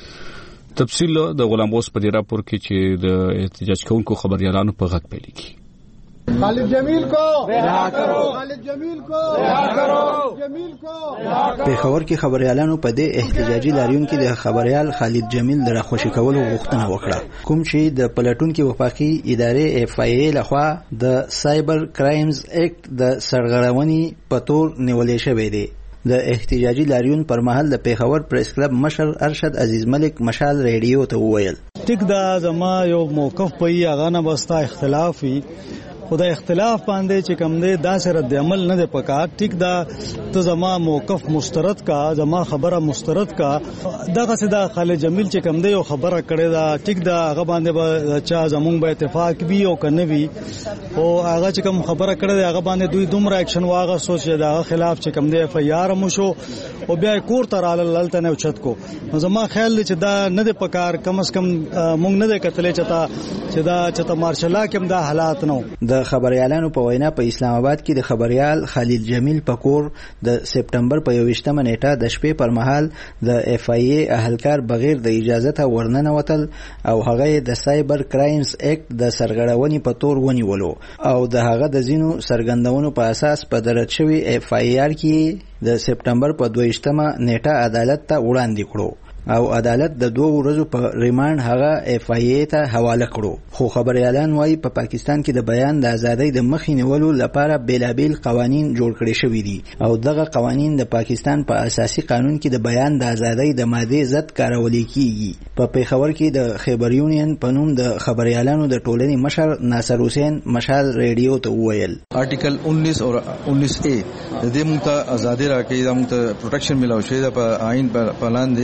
تفصیل د غلام اوس په دې راپور کې چې د احتجاج کوونکو خبريالانو په غږ پیل کی. خالد جمیل کو رها کرو، خالد جمیل کو رها کرو، جمیل کو رها کرو. په خبر کې خبريالانو په دې احتجاجي لاریون کې د خبريال خالد جمیل د راخوشي کولو غوښتنه وکړه کوم چې د پلټون کې وفاقي ادارې اف ای ای لخوا د سایبر کرایمز اکټ د سرغړونې په تور نیولې شوې دي. د احتجاجي لاریون پر مهال د پیښور پریس کلب مشر ارشد عزیز ملک مشال ریډیو ته وویل ټیک دا زما یو موقف په هغه نه بستا اختلاف وي خدای اختلاف باندې چې کوم دی دا سره د عمل نه دی پکار. ټیک دا ته زما موقف مسترد کا، زما خبره مسترد کا. دغه څه دا خالد جمیل چې کوم دی یو خبره کړې دا ټیک دا هغه باندې به چا زمونږ به اتفاق وي او کنه وي او هغه چې کوم خبره کړې دا هغه باندې دوی دومره اکشن واغه سوچ دا خلاف چې کوم دی اف ای آر مو شو او بیا کور تر لالته نه اوچت کو. زما خیال چې دا نه دی پکار، کم از کم مونږ نه دی کتلې چتا چې دا چتا مارشلا کې دا حالات نو. د خبريالانو په وینا په اسلام آباد کې د خبريال خالد جمیل پکور د سپټمبر په یو ویشتمه نیټه د شپې پر مهال د اف ای ای اهلکار بغیر د اجازه ته ورننوتل او هغه د سایبر کرایمز اکټ د سرغړونې په تور ونیولو او د هغه د زینو سرګندونو په اساس په درج شوی اف ای آر کې د سپټمبر په دوه ویشتمه نیټه عدالت ته وړاندې کړو او عدالت د دوه ورځو په ریماند هغه اف ای ای ته حواله کړو. خو خبريالان وايي په پا پاکستان کې د بیان د ازادۍ د مخې نیولو لپاره بیلابل قوانين جوړ کړي شوي دي او دغه قوانين د پاکستان په پا اساسي قانون کې د بیان د ازادۍ د ماده ضد کارول کیږي. په پیښور کې د خیبر یونین په نوم د خبريالانو د ټولنې مشر ناصر حسین مشال ریډیو ته وویل آرټیکل انیس او انیس اے د دې موږ ته ازادي راکړي، د موږ ته پروټیکشن ملو شوی د آئین په لاندې چې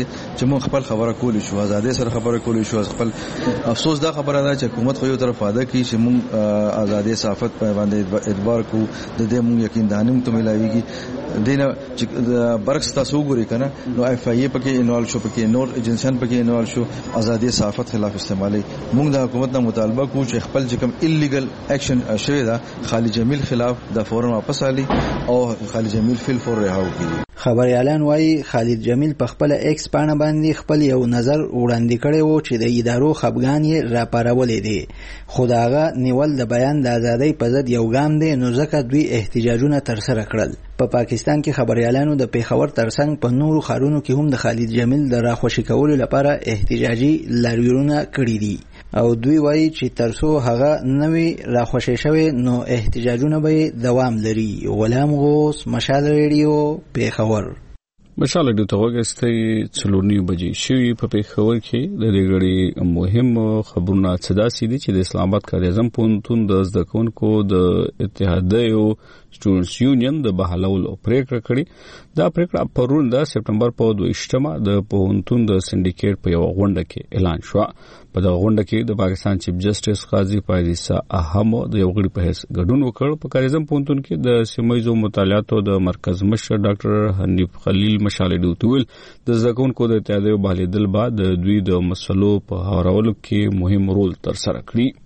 چې موږ خپل خبره کولی شو ازادي سره خبره کولی شو. خپل افسوس دا خبره ده چې حکومت خو یو طرف واده کوي چې موږ ازادي صحافت په باندې اعتبار کو د دې موږ یقین دانیم ته ملایويږي دینه چې برعکس تاسو وګورئ کنه نو اف ای پکې انوالو شو پکې نور ایجنسیان پکې انوالو شو ازادي صحافت خلاف استعمالي. موږ د حکومت نه مطالبه کوو چې خپل چې کوم ایلیګل اکشن شوی دا خالد جمیل خلاف د فورن واپس علي او خالد جمیل فل فور رهاو کړي. خبريالان وايي خالد جمیل په خپل ایکس پاڼه باندې خپل یو نظر وړاندې کړی وو چې د ادارو خپګان یې راپارولې دي خو داغه نیول د بیان د ازادۍ په ضد یو ګام دی نو ځکه دوی احتجاجونه ترسره کړل. په پا پاکستان کې خبريالانو د پیښور ترڅنګ په نورو ښارونو کې هم د خالد جمیل د راخوشي کولو لپاره احتجاجي لاریونونه کړي دي او دوی وایي چې ترڅو هغه نوی راخوشي شوی نو احتجاجونه به دوام لري. غلام غوث، مشال ریډیو، پیښور. مشال ریډیو ته وګورئ څلور نیو بجې شوي په پیښور کې د دې غړي مهم خبرونه څه داسې دي چې د اسلام آباد کار اعظم پوهنتون د زده کوونکو د اتحادیو سټوډنټس یونین د بحالولو پریکړه کړې. دا پریکړه پرون د سپټمبر په دویشتمه د پوهنتون د سندیکیټ په یو غونډه کې اعلان شو. په دغه غونډه کې د پاکستان چیف جسټس قاضي فایزه احم د یو غړي په حیث ګډون وکړ. په کار اعظم پوهنتون کې د سیمایزو مطالعاتو د مرکز مشر ډاکټر حنیف خلیل مشال ډیوټول د زده کوونکو د اتحادیو بحالېدل بعد د دوی د مسلو په هوارولو کې مهم رول ترسره کړی.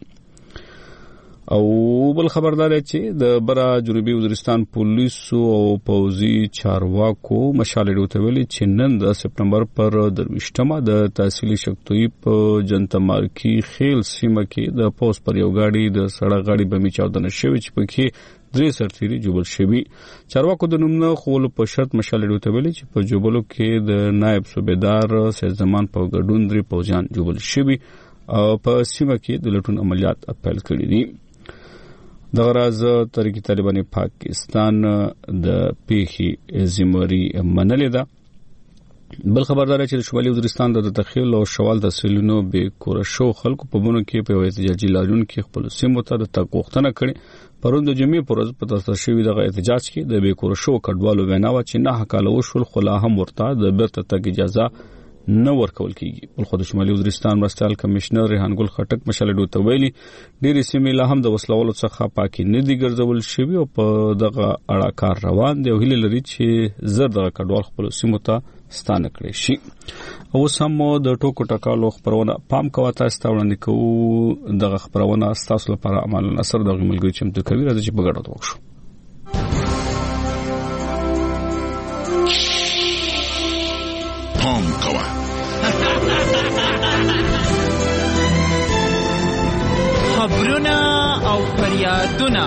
او بل خبردار چې د برا جنوبي وزیرستان پولیسو او پوزي چارواکو مشال ډیوټول چې نن د سپټمبر پر درويشتمه د تحصیلي شکتوي په جنتا مارکی خیل سیمه کې د پوس پر یو گاډي د سړک غاډي بمی چاودنه شوی چې پکې درې سرتيري جوړ شوی. چارواکو د نومنه خول په شرط مشال ډیوټول چې په جوبلو کې د نائب صوبیدار سید زمان په ګډون درې پوځیان جوړ شوی او په سیمه کې د لټون عملیات اپیل کړی دي. د غراز تحریک طالبان پاکستان د پیخي زموري منلې ده. بل خبردار چې شمالي وزیرستان د تخیل او شوال تحصیلونو به کورشو خلکو په بونو کې په احتجاجي لاریون کې خپل سیمو ته د تقوختنه کړي. پرون د جمعې پرز په تاسو شوی دغه احتجاج کې د به کورشو کډوالو ویناوه چې نه حقاله وشول خلا هم ورته د بیرته تګ اجازه نه ورکول کیږي. بل خو د شمالي وزیرستان مرستیال کمشنر ریحان ګل خټک مشال ډیوټ ویلي ډېرې سیمې لا هم د وسلوالو څخه پاکي نه دي ګرځول شوی او په دغه اړه کار روان دی او هیله لري چې زر دغه کډوال خپل سیمو ته ستانه کړي شي. او سم د ټوکو ټکالو خبرونه پام کوه تاسو ته وړاندې کوو. دغه خبرونه تاسو لپاره عمل نصر دغه ملګری چې متو کوي راځي په ګډه وکړو. پام کوه خبرونه او فریادونه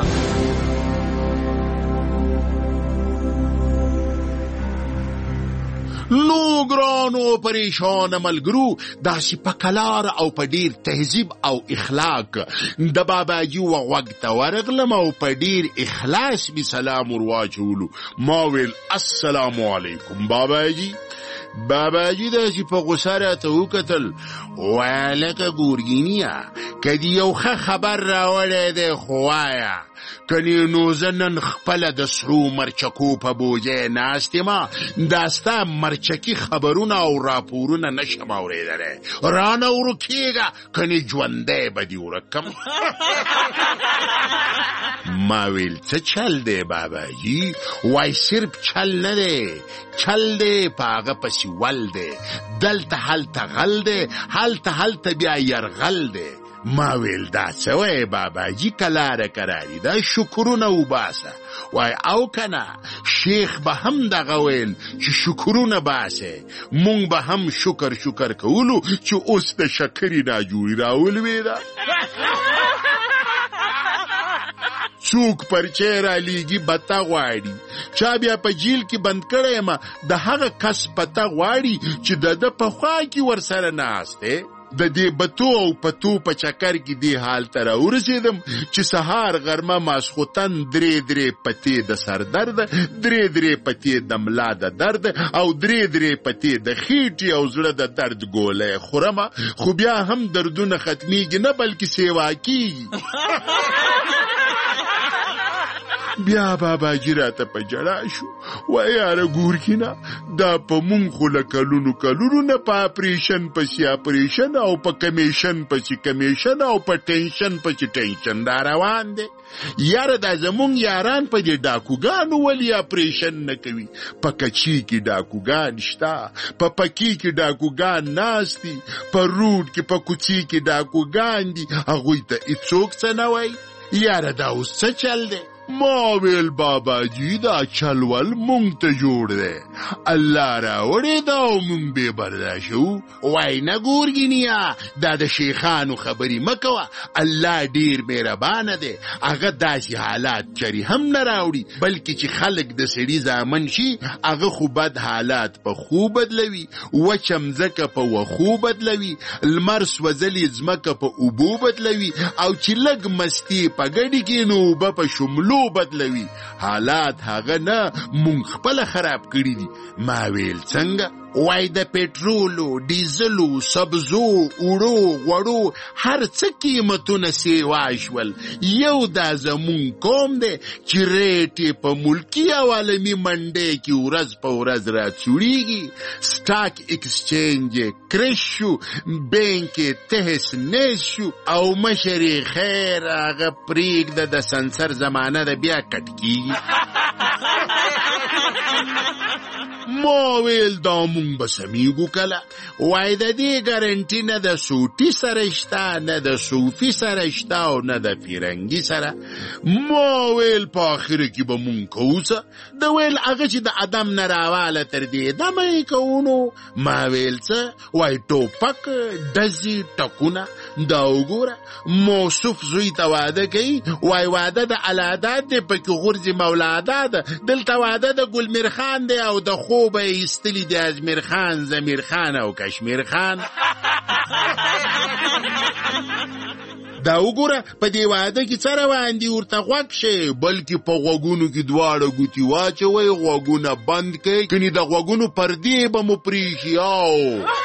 نو ګرانو پریشان ملګرو داسې په کلار او په ډیر تهذیب او اخلاق د باباجي وغوږ ته ورغلم او په ډیر اخلاص می سلام ورواچولو. ما ویل السلام علیکم باباجي. باباجي داسې په غوسه راته وکتل ویل لکه ګورګینیه که دې یو ښه خبر راوړی دی خو وایه کنې نو زه نن خپله د سرو مرچکو په بوجۍ ناست یم دا ستا مرچکي خبرونه او راپورونه نشم اورېدلی رانه ورکېږه کنې ژوندی به دې ورکم. ما ویل څه چل دی باباجي؟ وای صرف چل نه دی چل دی په هغه پسې ول دی دلته هلته غل دی هلته هلته بیا یرغل دی. ما ویل دا څه وایې باباجي کلاره کراري دا شکرونه وباسه. وای او کنه شیخ به هم دغه ویل چې شکرونه باسه مونږ به هم شکر شکر کولو چې اوس د شکرې ناجوړي راولوېده. څوک پرچې را لیږي بته غواړي چا بیا په جیل کې بند کړی یم د هغه کس پته غواړي چې د ده په خوا کې ورسره ناست دی. د دې بتو او پتو په چکر کې دې حال ته راورسېدم چې سهار غرمه ماسخوتن درې درې پتې د سر درد درې درې پتې د ملا د درد او درې درې پتې د خېټې او زړه د درد ګولۍ خورمه خو بیا هم دردونه ختمیږي نه بلکې سیوا کېږي. بیا باباجي راته په جړا شو، وای یاره ګور کینا دا په مونږ خو له کلونو کلونو نه په اپریشن پسې اپریشن او په کمیشن پسې کمیشن او په ټینشن پسې ټینشن دا روان دی. یاره دا زمونږ یاران په دې ډاکوګانو ولې اپریشن نه کوي؟ په کچي کې ډاکوګان شته، په پکي کې ډاکوګان ناست دي، په روډ کې په کوڅې کې ډاکوګان دي، هغوی ته هېڅوک څه نه وایي. یاره دا اوس څه چل دی؟ ما ویل باباجي دا چلول مونږ ته جوړ دی، الله راوړی دا او مونږ بې برداشته وو. وای نه ګورګینیا دا د شیخانو خبرې مه کوه، الله ډېر مهربانه دی، هغه داسې حالات چرې هم نه راوړي، بلکې چې خلک د سړي زامن شي هغه خو بد حالات په خو بدلوي، وچه مځکه په وښو بدلوي، لمر سوځلې ځمکه په اوبو بدلوي، او چې لږ مستې په ګډې کې نو اوبه په شملو بدلوي. حالات هغه نه مونږ خپله خراب کړي دي. ما ویل څنګه؟ وای د پټرولو، ډیزلو، سبزو، اوړو، غوړو هر څه قیمتونه سیوا شول. یو دا زمون قوم دی چې ریټ یې په ملکي او عالمي منډۍ کې ورځ په ورځ راڅوړېږي، سټاک ایکسچینج یې کرش شو، بینک یې تهس نیس شو، او مشر یې خیر هغه پرېږده د سنسر زمانه ده بیا کټ کېږي. ما ویل دا مونږ به سمیږو کله؟ وای د دې ګارنټي نه د سوټي سره شته، نه د صوفي سره شته، او نه د فرنګي سره. ما ویل په آخره کې به مونږ کوو څه؟ د ویل هغه چې د ادم نه راواله تر دې دمه یې کوو نو. ما ویل څه؟ وای ټوپک، ډزې، ټکونه. دا وګوره موصوف زوی ته واده کوي، وای واده د الاداد دی پکې غورځي مولاداد، دلته واده د ګلمیر خان دی او د خوب یې ایستلي دی ازمیر خان، زمیر خان او کشمیر خان. دا وګوره په دې واده کې څه روان دي ورته غوږ شئ، بلکې په غوږونو کې دواړه ګوتې واچوئ، غوږونه بند کړئ، کنې د غوږونو پردې به مو پرېښي. او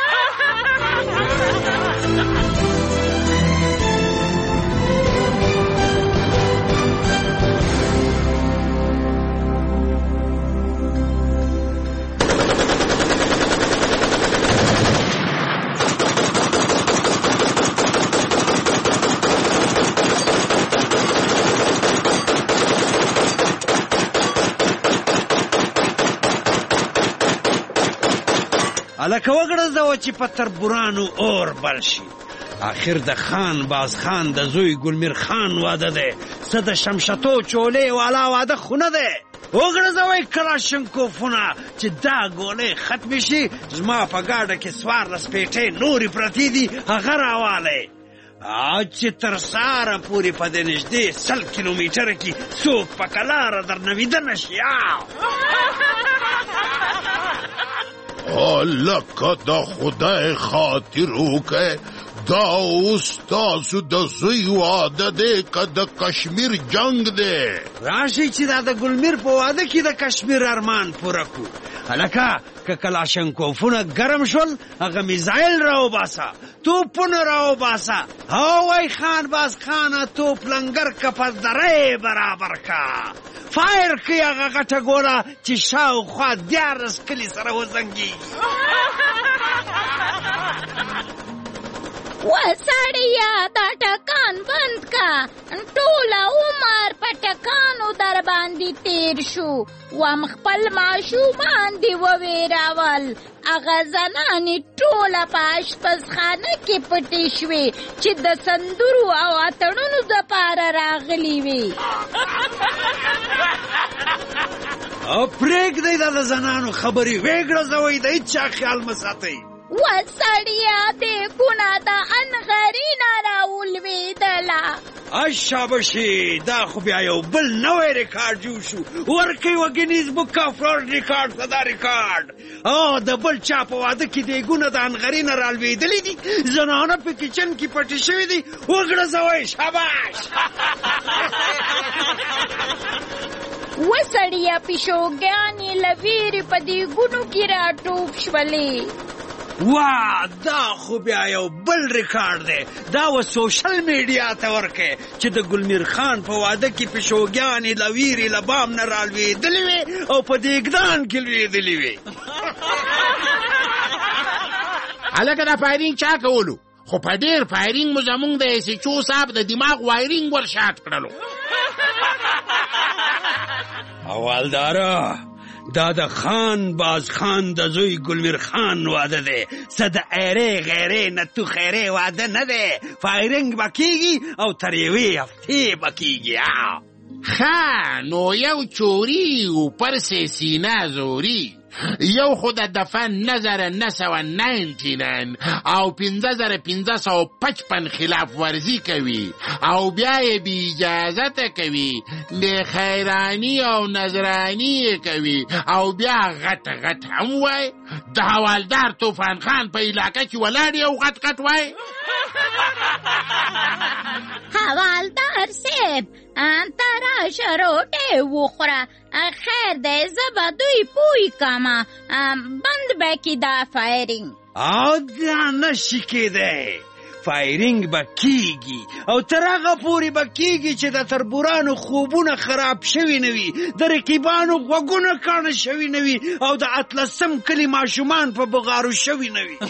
الکه وګرځوه چې په تربورانو اور بل شي. آخر د خان باز خان د زوی ګلمیر خان واده دی، څه د شمشتو چولې والا واده خو نه دی. وګرځوئ کلاشینکوفونه چې دا ګولۍ ختمې شي، زما په ګاډه کې څوارلس پیټۍ نورې پرتې دي، هغه راوالی. او چې تر ساره پورې په دې نږدې سل کیلومیټره کې څوک په کلاره درنه ویده نه شي. لکه د خدای خاطر وکړئ، دا اوس تاسو د زوی واده دی که د کشمیر جنگ دی؟ راشئ چې دا د ګلمیر په واده کې د کشمیر ارمان پوره کړو. هلکه که کلاشینکوفونه ګرم شول، هغه میزایل راوباسه، توپونه راوباسه. هوای خان باز خانه توپ لنګر که په دره برابر کا، فایر کړي هغه غټه ګوله چې شاوخوا دیارلس کلي سره وزنګېږي. وسړیه دا ټکان بند کا، ټوله عمر په ټکانو در باندې تیر شو. وم خپل ماشومان دې وویراول، هغه زنانې ټوله په اشپزخانه کې پټې شوې چې د سندرو او اتڼونو دپاره راغلي وې. او پرېږدئ دا د زنانو خبرې ویګړځوئ، د هېچا خیال مه ساتئ. وسړیه دې ګونه د انغرینه راولوېدله. شاباشي، دا خو بیا یو بل نوی ریکارډ جوړ شو. ورکوي و ګینیز بک آف ورلډ ریکارډ ته دا ریکارډ. او د بل چا په واده کې دیګونه د انغرینه رالوېدلي دي، زنانه په کچن کې پټې شوي دي. وګړځوئ، شاباش. وسړیه پیشوګانې له ویرې په دیګونو کې راټوپ شولې. وا دا خو بیا یو بل ریکارډ دی. دا و سوشل میډیا ته ورکې چې د ګلمیر خان په واده کې پیشوګانې له ویرې له بام نه رالوېدلې وې او په دېګدان کې لوېدلې وې. هلکه دا فایرینګ چا کولو؟ خو په ډېر فایرینګ مو زمونږ د ایس ایچ او صاحب د دماغ وایرینګ ور شاټ کړلو. حوالداره دا د خان باز خان د زوی ګلمیر خان واده دی، څه د ایرې غیرې نه تو خیرې واده نه دی. فایرینګ به کېږي او تر یوې هفتې به کېږي. ښه نو یو چوري اوپر سې سینه زوري، یو خو د دفن نه زره نه سوه ناینټي ناین او پنځه زره پنځه سوه پچپن خلاف ورزي کوي او بیا یې بې اجازته کوي، بې خیراني او نظراني یې کوي او بیا غټ غټ هم وای. د حوالدار طوفان خان په علاقه کې ولاړ یو غټ غټ وای. حوالدار صاحب ته راشه روټې وخوره، خیر دی زه به دوی پوی کمه، بند به کي دا فایرینګ. او دا نشي کېدی، فایرینګ به کېږي او تر هغه پورې به کېږي چې د تربورانو خوبونه خراب شوي نه وي، د رقیبانو غوږونه کاڼه شوي نه وي او د اتلسم کلي ماشومان په بغارو شوي نه وي.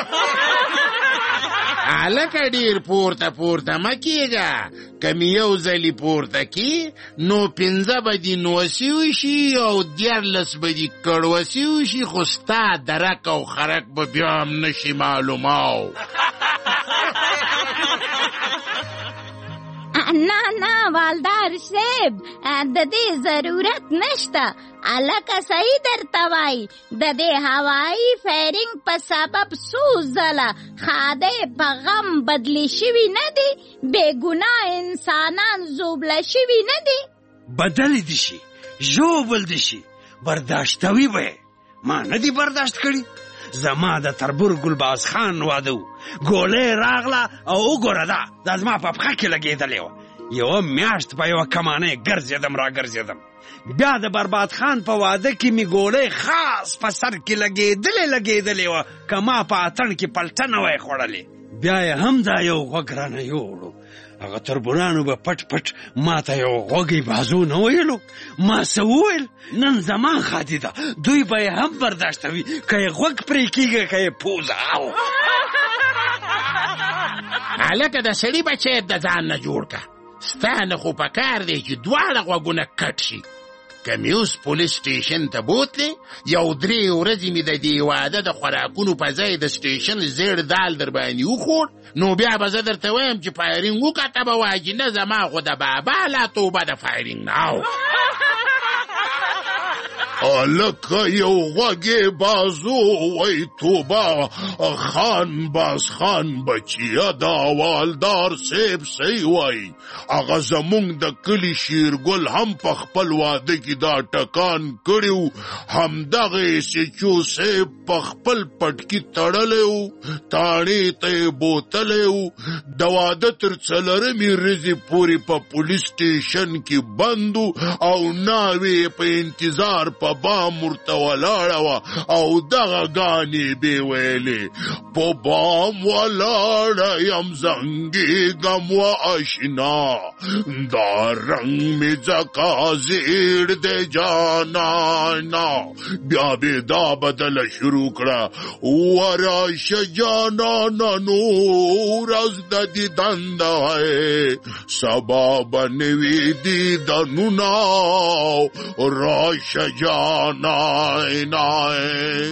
هلکه ډېر پورته پورته مه کېږه، که مې یو ځلي پورته کي نو پنځه به دي نوسي وشي او دیارلس به دي کړوسي وشي، خو ستا درک او خرک به بیا هم نشي معلوماو. نه نه والدار صاحب د دې ضرورت نشته، الکه صحیح درته وایي د دې هوایي فایرینګ په سبب څو ځله ښادۍ په غم بدلی شوي نه دي، بېګناه انسانان زوبله شوي نه دي. بدلی دي شي، ژوبل دي شي، برداشتوي به یې ما نه دي برداشت کړي. زما د تربور ګلباز خان واده و، ګولۍ راغله او وګوره دا دا زما په پښه کې لګېدلې وه. یوه میاشت په یوه کمانۍ ګرځېدم را ګرځېدم، بیا د برباد خان په واده کې مې ګولۍ خاص په سر کې لګېدلې لګېدلې وه، که ما په اتڼ کې پلټه نه وای خوړلې. بیا یې هم دا یو غوږ رانه یوړو، هغه تربورانو به پټ پټ ما ته یو غوږی بازو نه ویلو. ما څه وویل؟ نن زمان خادي ده، دوی به یې هم برداشتوي، که یې غوږ پرې کېږي که یې پوزه. او هلکه د سړي بچی د ځان نه جوړ که، ستا نه خو په کار دی چې دواړه غوږونه کټ شي. که مې اوس پولیس سټیشن ته بوتلې، یو درې ورځې مې د دې واده د خوراکونو په ځای د سټیشن زیړ دال در باندې وخوړ، نو بیا به زه درته وایم چې فایرینګ وکړه، ته به وایي چې نه زما خو د بابا لا توبه د فایرینګ نه. هلکه یو غوږې بازو وی توبه، خان باز خان بچیه د حوالدار صاحب صحیح وایي. هغه زمونږ د کلي شیرګل هم په خپل واده کې دا ټکان کړی و، همدغه ایس ایچ او صاحب په خپل پټکي تړلی و، تاڼې ته یې بوتلی و، د واده تر څلرمې ورځې پورې په پولیس سټیشن کې بند و او ناوې په انتظار په بام ورته ولاړه وه او دغه ګانې بې ویلې، په بام ولاړه یم زنګېږم و اشنا، دا رنګ مې ځکه زیړ دی جانانا. بیا بې دا بدله شروع کړه، وراشه جانانا نو ورځ د دیدن دی، سبا به نوي دیدنونه راشه جانای نای.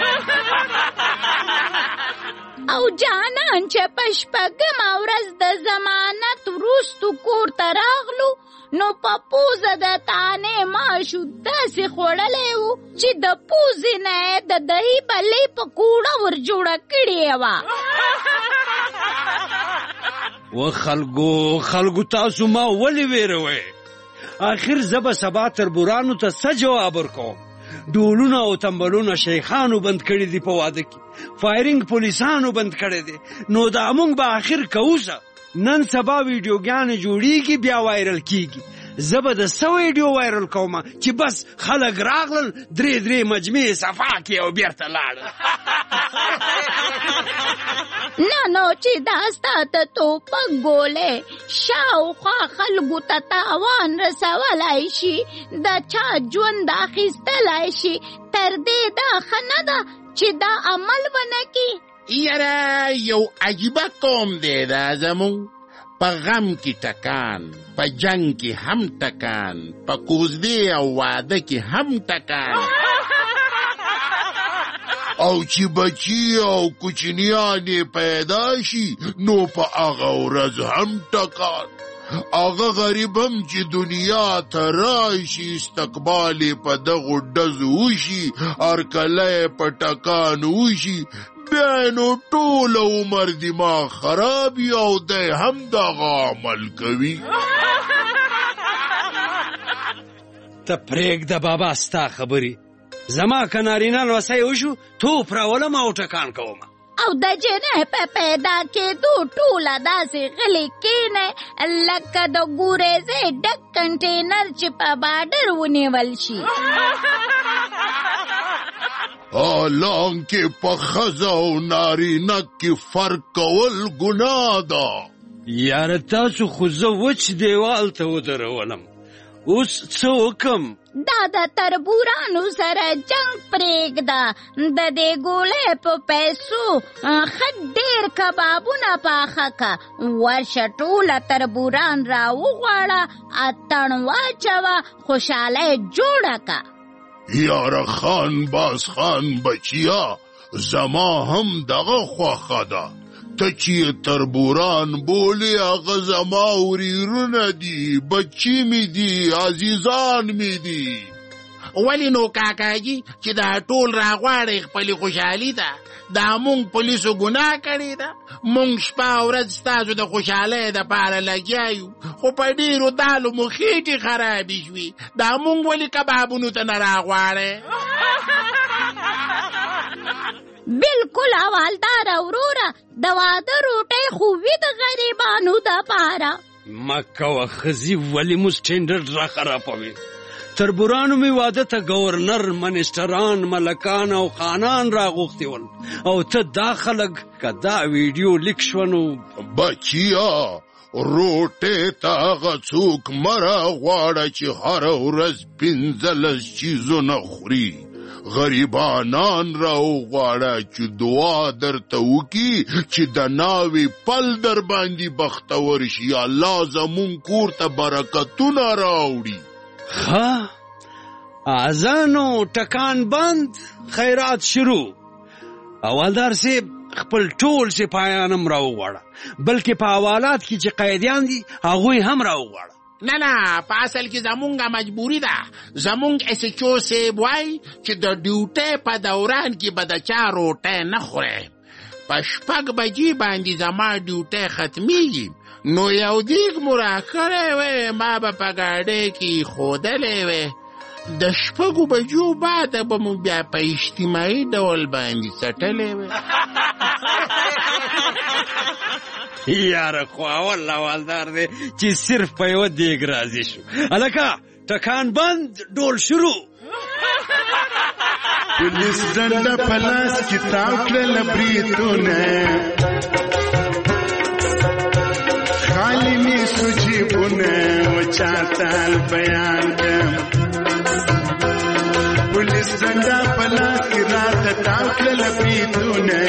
او جانان چې په شپږمه ورځ د ضمانت وروستو کور ته راغلو، نو په پوزه د تانې ماشو داسې خوړلی و چې د پوزې نه یې د دهي بلې په کوړه ور جوړه کړې وه. و خلکو خلکو تاسو ما ولې ویروئ؟ آخر زه به سبا تربورانو ته څه جواب ورکوم؟ ډولونه او تمبلونه شیخانو بند کړي دي په واده کې، فایرینګ پولیسانو بند کړي دي، نو دا موږ به آخر کوو څه؟ نن سبا ویډیوګانې جوړیږي بیا وایرل کیږي، زه به د څه ویډیو وایرل کوم چې بس خلک راغلل درې درې مجمع صفا کړې او بیرته لاړل. نه نو چې دا ستا ته ټوپک ګولې شاوخوا خلکو ته تاوان رسولی شي د چا ژوند اخیستلی شي تر دې دا ښه نه ده چې دا عمل ونه کړي. یاره یو عجیبه قوم دی دا زمون، په غم کې ټکان، په جنگ کې هم ټکان، په کوزدې او واده کې هم ټکان، او چې بچی او کوچنیان پیدا شي نو په هغه ورځ هم ټکان. هغه غریب هم چې دنیا ته راشي استقبال په دغو ډزو وشي، هرکلی په ټکان وشي، بیا نو ټول عمر دماغ خراب وي او دی هم دغه عمل کوي. ته پرېږده بابا ستا خبرې، زما که نارینه لوسی وشو توپ راولم او ټکان کوم. او د جنۍ په پیدا کېدو ټوله داسې غلې کېنئ لکه د ګوریزې ډک کنټینر چې په باډر ونیول شي. حالانکه په ښځه او نارینه کې فرق کول ګناه ده. یاره تاسو خو زه وچ دیوال ته ودرولم، اوس څه وکم؟ دا د تربورانو سره جنگ پرېږده، د دې ګولې په پیسو ښه ډېر کبابونه پاخه که، ورشه ټوله تربوران راوغواړه، اتڼ واچوه، خوشحالۍ جوړه که. یاره خان باز خان بچیا زما هم دغه خوښه ده، ته چې تربوران بولې هغه زما وریرونه دي، بچی می دي، عزیزان می دي. ولې نو کاکاجي چې دا ټول راغواړئ خپلې خوشحالي ده، دا مونږ پولیسو ګناه کړې ده؟ مونږ شپه ورځ ستاسو د خوشحالۍ دپاره لګیا یو، خو په ډېرو دالو مو خېټې خرابې شوي، دا مونږ ولې کبابونو ته نه راغواړئ؟ بالکل حوالداره وروره، د واده روټۍ خو وي د غریبانو دپاره. مه کوه ښځې، ولې مو سټینډرډ را خرابوي؟ تربورانو مې واده ته گورنر، منسټران، ملکان او خانان راغوښتي ول، او ته دا خلک که دا ویډیو لیک شوه نو بچیا روټې ته هغه څوک مه راغواړه چې هره ورځ پنځلس چیزونه خوري. غریبانان راوغواړه چې دعا درته وکړي چې د ناوې پل در باندې بختور شي، الله زمونږ کور ته برکتونه راوړي. ښه اذان او ټکان بند، خیرات شروع. حوالدار صاحب خپل ټول سپایان هم راوغواړه، بلکې په حوالات کې چې قیدیان دي هغوی هم راوغواړه. نه نه، په اصل کې زمونږه مجبوري ده. زمونږ ایس ایچ او صاحب وایي چې د ډیوټۍ په دوران کې به د چا روټۍ نه خورئ. په شپږ بجې باندې زما ډیوټۍ ختمیږي، نو یو دیګ مو راکړی وی، ما به په ګاډۍ کې ایښودلی وی، د شپږو بجو بعده به مو بیا په اجتماعي ډول باندې څټلی وی. یاره خو اول حوالدار دی چې صرف په یوه دیګ راضي شو. هلکه ټکان بند، ډول شروع. پولیس ډنډه په لاس کې تاو کړله بریتونه، خالي مې سو جیبونه وچاته بیان کړم. پولیس ډنډه په لاس کې راته تاو کړله بریتونه،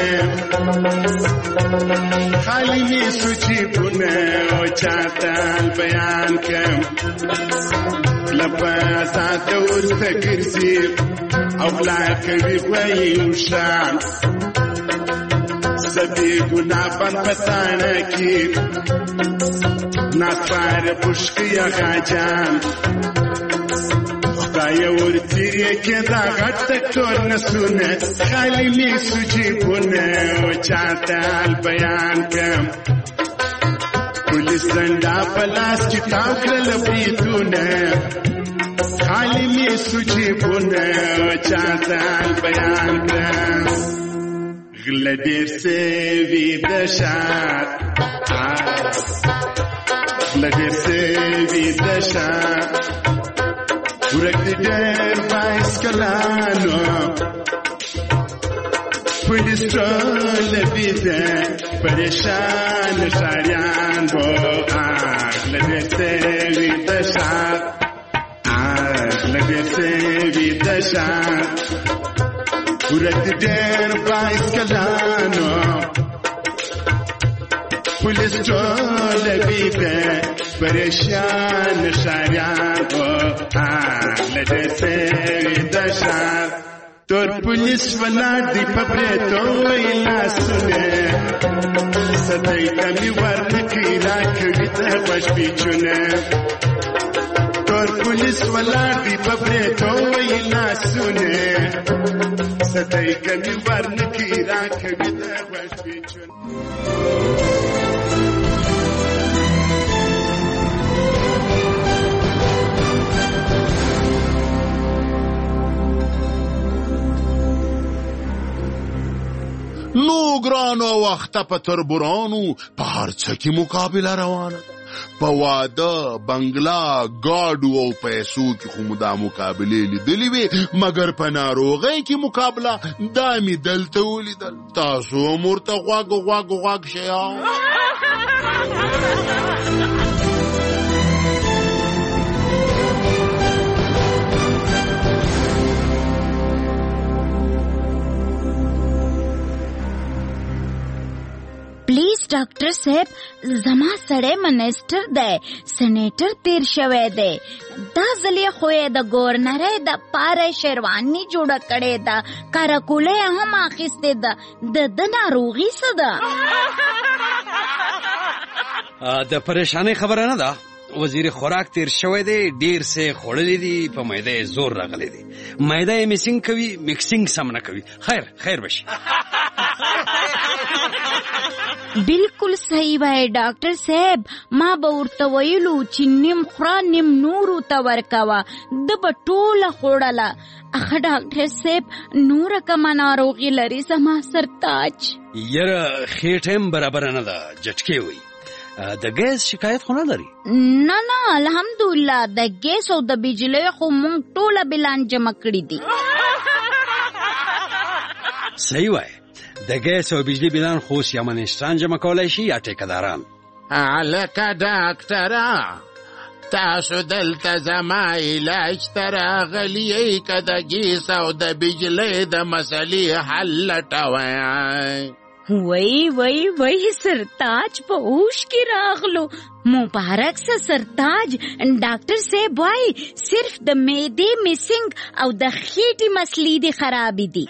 خالي مې سو جیبونه وچاته بیان کړم. لپه آزاده ورته ګرځي او لا کوي غوی شان، سبي ګنا بن پتانه کی ناصر خوشکیا غاجان، خدای ورتیری کې دا غټ ټکور نسونه، خالي می سوجي بونه او چاته بیان کم. پولیس ډنډا پلاس چې تاو کړل بریتونه، خالي می سوجي بونه او چاته بیان کم. غله ډېر سوي د شات لډیر سوي دشا ورک دې ډېر بایس کلانو پولیس ټول بیده پریشان شاریان بو آگ لډیر سوي دشا آگ لډیر سوي دشا ورک دې ډېر بایس کلانو پولیس ټول بیده پریشان شاریان بو آگ لډیر سوي دشا تور پولیس ولاړ دی په پریتو ویلا سونه ستای کمی ورنکی راکوي ته خوش پیچونه تور پولیس ولاړ دی په پریتو ویلا سونه ستای کمی ورنکی راکوي ته خوش پیچونه نو ګرانو وخته په تربورانو په هر څه کې مقابله روانه ده په واده بنګلا ګاډو او پیسو کې خو مو دا مقابلې لیدلې وې مګر په ناروغۍ کې مقابله دا مې دلته ولیدل تاسو هم ورته غوږ غوږ غوږ شئ پلیز ډاکټر صاحب زما سړی منسټر دی سینیټر تیر شوی دی دا ځلې خو یې د ګورنرۍ د پاره شیرواني جوړه کړې ده کارکوله یې هم اخیستې ده د ده ناروغي څه ده د پریشانۍ خبره نه ده وزیر خوراک تیر شوی دی ډیر څه خوړلي دي په معده یې زور راغلی دی معده یې میسینګ کوي میکسینګ سم نه کوي خیر خیر بشي بالکل صحیح وای ډاکټر صاحب ما به ورته ویلو چې نیم خوره نیم نورو ته ورکوه ده به ټوله خوړله اخه ډاکټر صاحب نوره کومه ناروغي لري زما سرتاج یاره خېټه هم برابره نه ده جټکې وي د ګیس شکایت خو نه لري نه نه الحمدلله د ګیس او د بجلی خو مونږ ټوله بلان جمع کړي دي صحیح وای د ګیس او بجلی بلان خو یا منشتان جمع کولای شي یا ټیکداران هلکه ډاکټره تاسو دلته زما علاج ته راغلي یئ که د ګیس او د بجلی د مسلې حل لټوئ وای وای وای سرتاج په اوش کې راغلو مبارک سه سرتاج ډاکټر صاحب وای صرف د معدې میسنګ او د خېټې مسلې دي خرابې دي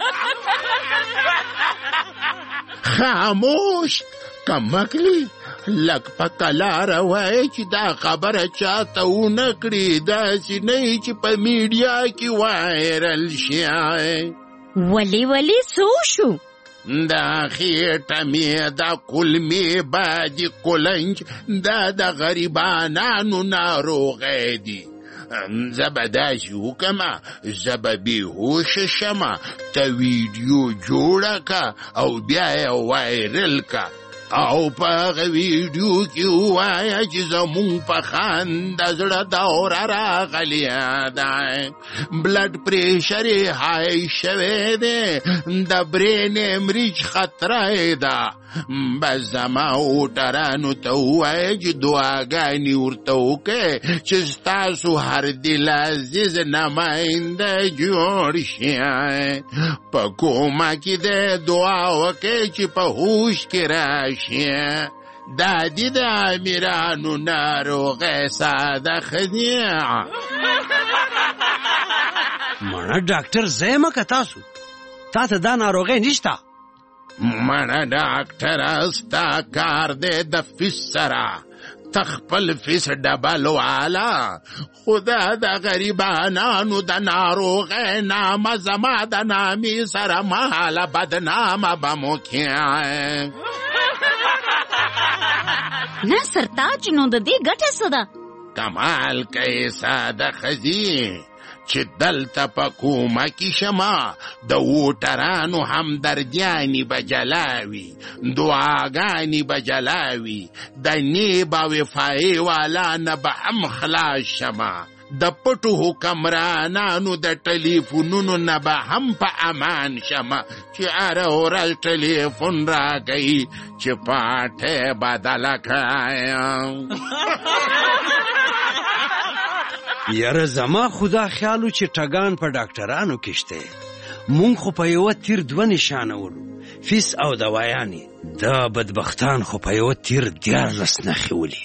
خاموش کمکلی لک په کلاره وای چې دا خبره چاته ونه کړي داسې نه چې په میډیا کې وایرل شي ولی ولی څه شو دا خېټه مې دا کلمې بادي کلنج دا د غریبانانو ناروغی دي زه به داسې وکړمه زه به بېهوشه شمه ته ویډیو جوړه که او بیا یې وایرل که او په هغه ویډیو کې ووایه چې زمونږ په خنده زړه دوره راغلې ده بلډ پریشر یې های شوی دی د برین امریج خطره یې ده بس زما اوټرانو ته ووایه چې دعاګانې ورته وکړئ چې ستاسو هر دل عزیز نماینده جوړ شي په کومه کې دی دعا وکړئ چې په هوش کې راشي دا دي د امیرانو ناروغۍ ساده ښځې مړه ډاکټر زه یم که تاسو تا ته دا ناروغۍ نشته مړه ډاکټره ستا کار دی د فیس سره تخپل فیس ډبل والا خدا د غریبانانو د ناروغۍ نامه زما د نامې سره مهاله بدنامه به مو کړي نه سرتاج نو د دې ګټه څه ده کمال کوي ساده ښځې چې دلته په کومه کې شمه د ووټرانو همدردیانې به جلاوي دعاګانې به جلاوي د نیب او وفایې والا نه به هم خلاص شمه د پټو حکمرانانو د ټلیفونونو نه به هم په امان شمه چې هره ورځ ټلیفون راکوي چې پاټې بدله کړم. یاره زما خدا خیالو چې ټګان په ډاکټرانو کې شته. مونږ خو په یوه تیر دوه نشانه ولو، فیس او دوایانې. دا بدبختان خو په یوه تیر دیارلس نښې ولي.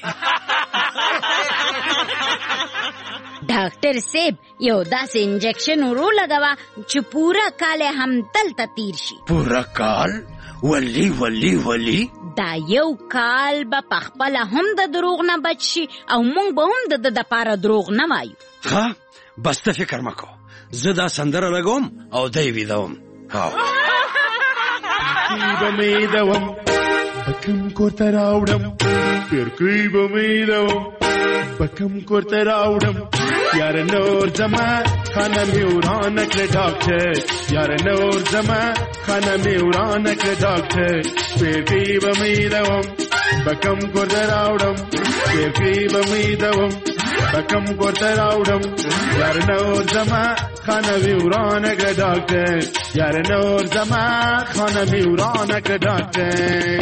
ډاکټر صاحب یو داسې انجکشن ورو لګوه چې پوره کال هم دلته تیر شي. پوره کال؟ ولی ولی ولی دا یو کال به پخپله هم د دروغ نه بچ شي او مونږ به هم د ده دپاره دروغ نه وایو. ښه بس ته فکر مه کوه، زه دا سندره لګوم او دی ویدوم. به مې دوم په کوم کور ته راوړم، پیرکۍ به مې دوم په کوم کور ته راوړم. یاره نور زما خانه مې ورانه کړه ډاکټر، یاره نور زما خانه مې ورانه کړه ډاکټر. پیرکۍ به مې دوم په کوم کور ته راوړم، پیرکۍ به مې دوم په کوم کور ته راوړم. یاره نور زما خانه مې ورانه کړه ډاکټر، یاره نور زما خانه مې ورانه کړه ډاکټر.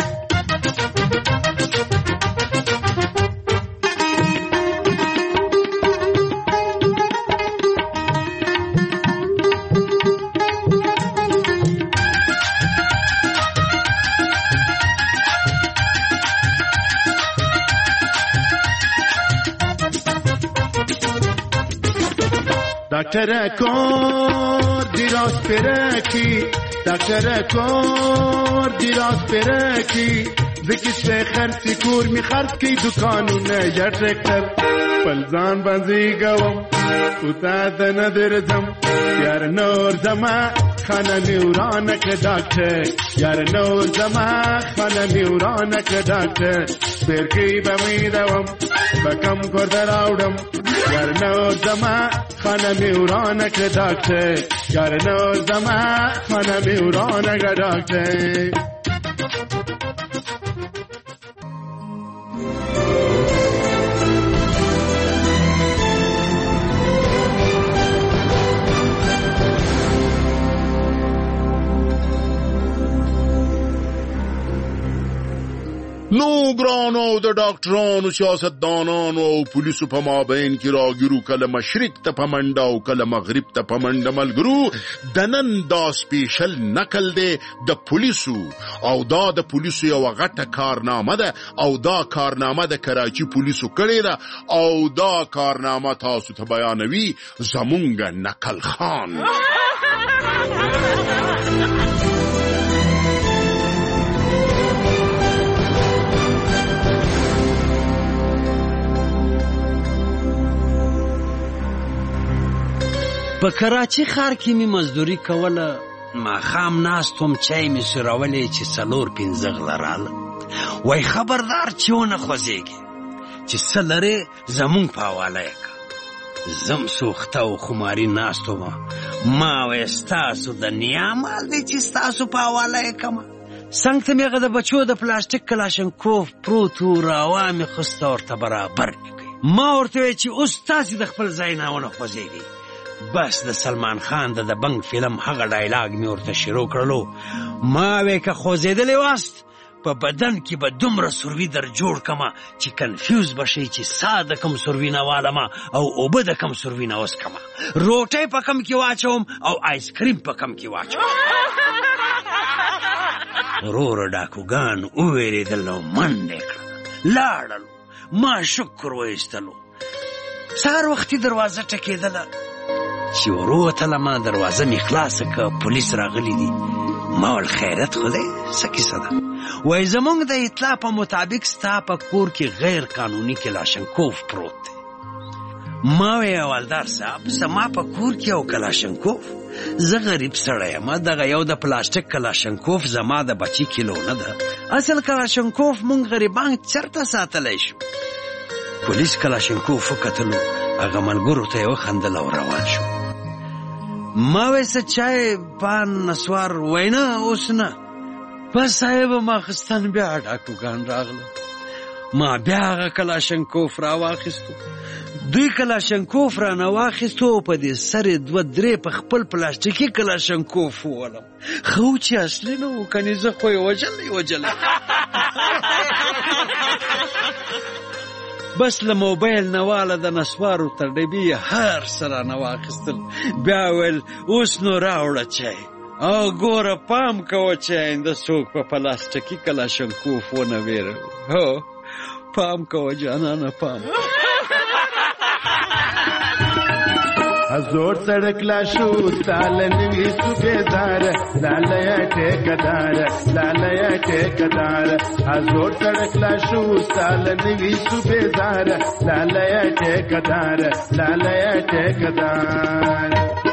دکتر کور دیراز پرکی، دکتر کور دیراز پرکی. زکیس به خرسی کور می خرس کی دکانونه یا ترکتر. پلزان بازی گوم اوتا دن درزم. یار نور زما خانه میورانه که دکتر، یار نور زما خانه میورانه که دکتر. پیرکی به می دوم بکم کرده راودم. یار نور زما خانه میورانه که دکتر، یار نور زما خانه میورانه که دکتر. نو ګرانو د ډاکټرانو سیاستدانانو او پولیسو په مابین کې راګیرو کله مشرق ته په منډه او کله مغرب ته په منډه ملګرو. د نن دا سپیشل نقل دی د پولیسو او دا د پولیسو یوه غټه کارنامه ده او دا کارنامه د کراچي پولیسو کړې ده او دا کارنامه تاسو ته بیانوي زمونږ نقل خان. په کراچي ښار کې مې مزدوري کوله. ماښام ناست وم، چای مې سورولی چې څلور پنځه غله راله. وایي خبردار چې ونه خوځېږي چې څه لرې زمونږ په حواله یې که. زم سوخته او خماري ناست ومه. ما وایي ستاسو د نیا مال دی چې ستاسو په حواله یې کړمه. څنګ ته مې هغه د بچو د پلاستیک کلاشنکوف پروت و، راوا مې خسته ورته برابر مې کړي. ما ورته وایي چې اوس تاسې د خپل ځای نه ونه خوځېږئ. بس د سلمان خان د د بنګ فلم هغه ډایلاګ مې ورته شروع کړلو. ما وی که خوځېدلی واست په بدن کې به دومره سروي در جوړ کمه چې کنفیوز بشئ چې سا د کم سروي نه والمه او اوبه د کم سروي نه وسکمه، روټۍ په کم کې واچوم او آیسکریم په کم کې واچوم. وروره ډاکوګان وویرېدل او منډې کړه، لاړلو. ما شکر وایستلو. سهار وختي دروازه ټکېدله چې وروتلمه، دروازه مې خلاصه که پولیس راغلی دي. ما ول خیرت خو دی، څه کیسه ده؟ وایي زمونږ د اطلاع په مطابق ستا په کور کې غیر قانوني کلاشنکوف پروت دی. ما وی حوالدار صاحب زما په کور کې یو کلاشنکوف؟ زه غریب سړی یم، دغه یو د پلاستیک کلاشنکوف زما د بچي کیلو نه ده. اصل کلاشنکوف مونږ غریبان چېرته ساتلی شو؟ پولیس کلاشنکوف وکتلو، هغه ملګرو ته یې وخندل او روان شو. ما ویسه چای پان نسوار وینا اوس نه بس صاحب ما خستان بیا ډاکوګان راغله ما بیا هغه کلاشنکوف را واخیستو دوی کلاشنکوف را نه واخیستو په دې سر دوه درې په خپل پلاستیکي کلاشنکوف وولم خو چې اصلي نه و کنې زه خو یې وجلی وجلی بس له موبایل نه واله د نسوارو تر ډبې هر سره نه واخیستل بیا ویل اوس نو راوړه چای او ګوره پام کوه چې آینده څوک په پلاستیکي کلاشنکوف ونه ویروي هو پام کوه جانانه پام زور سڑک لا شو ستالن وی صوبیدار لالیا ټیکدار لالیا ټیکدار زور سڑک لا شو ستالن وی صوبیدار لالیا ټیکدار لالیا ټیکدار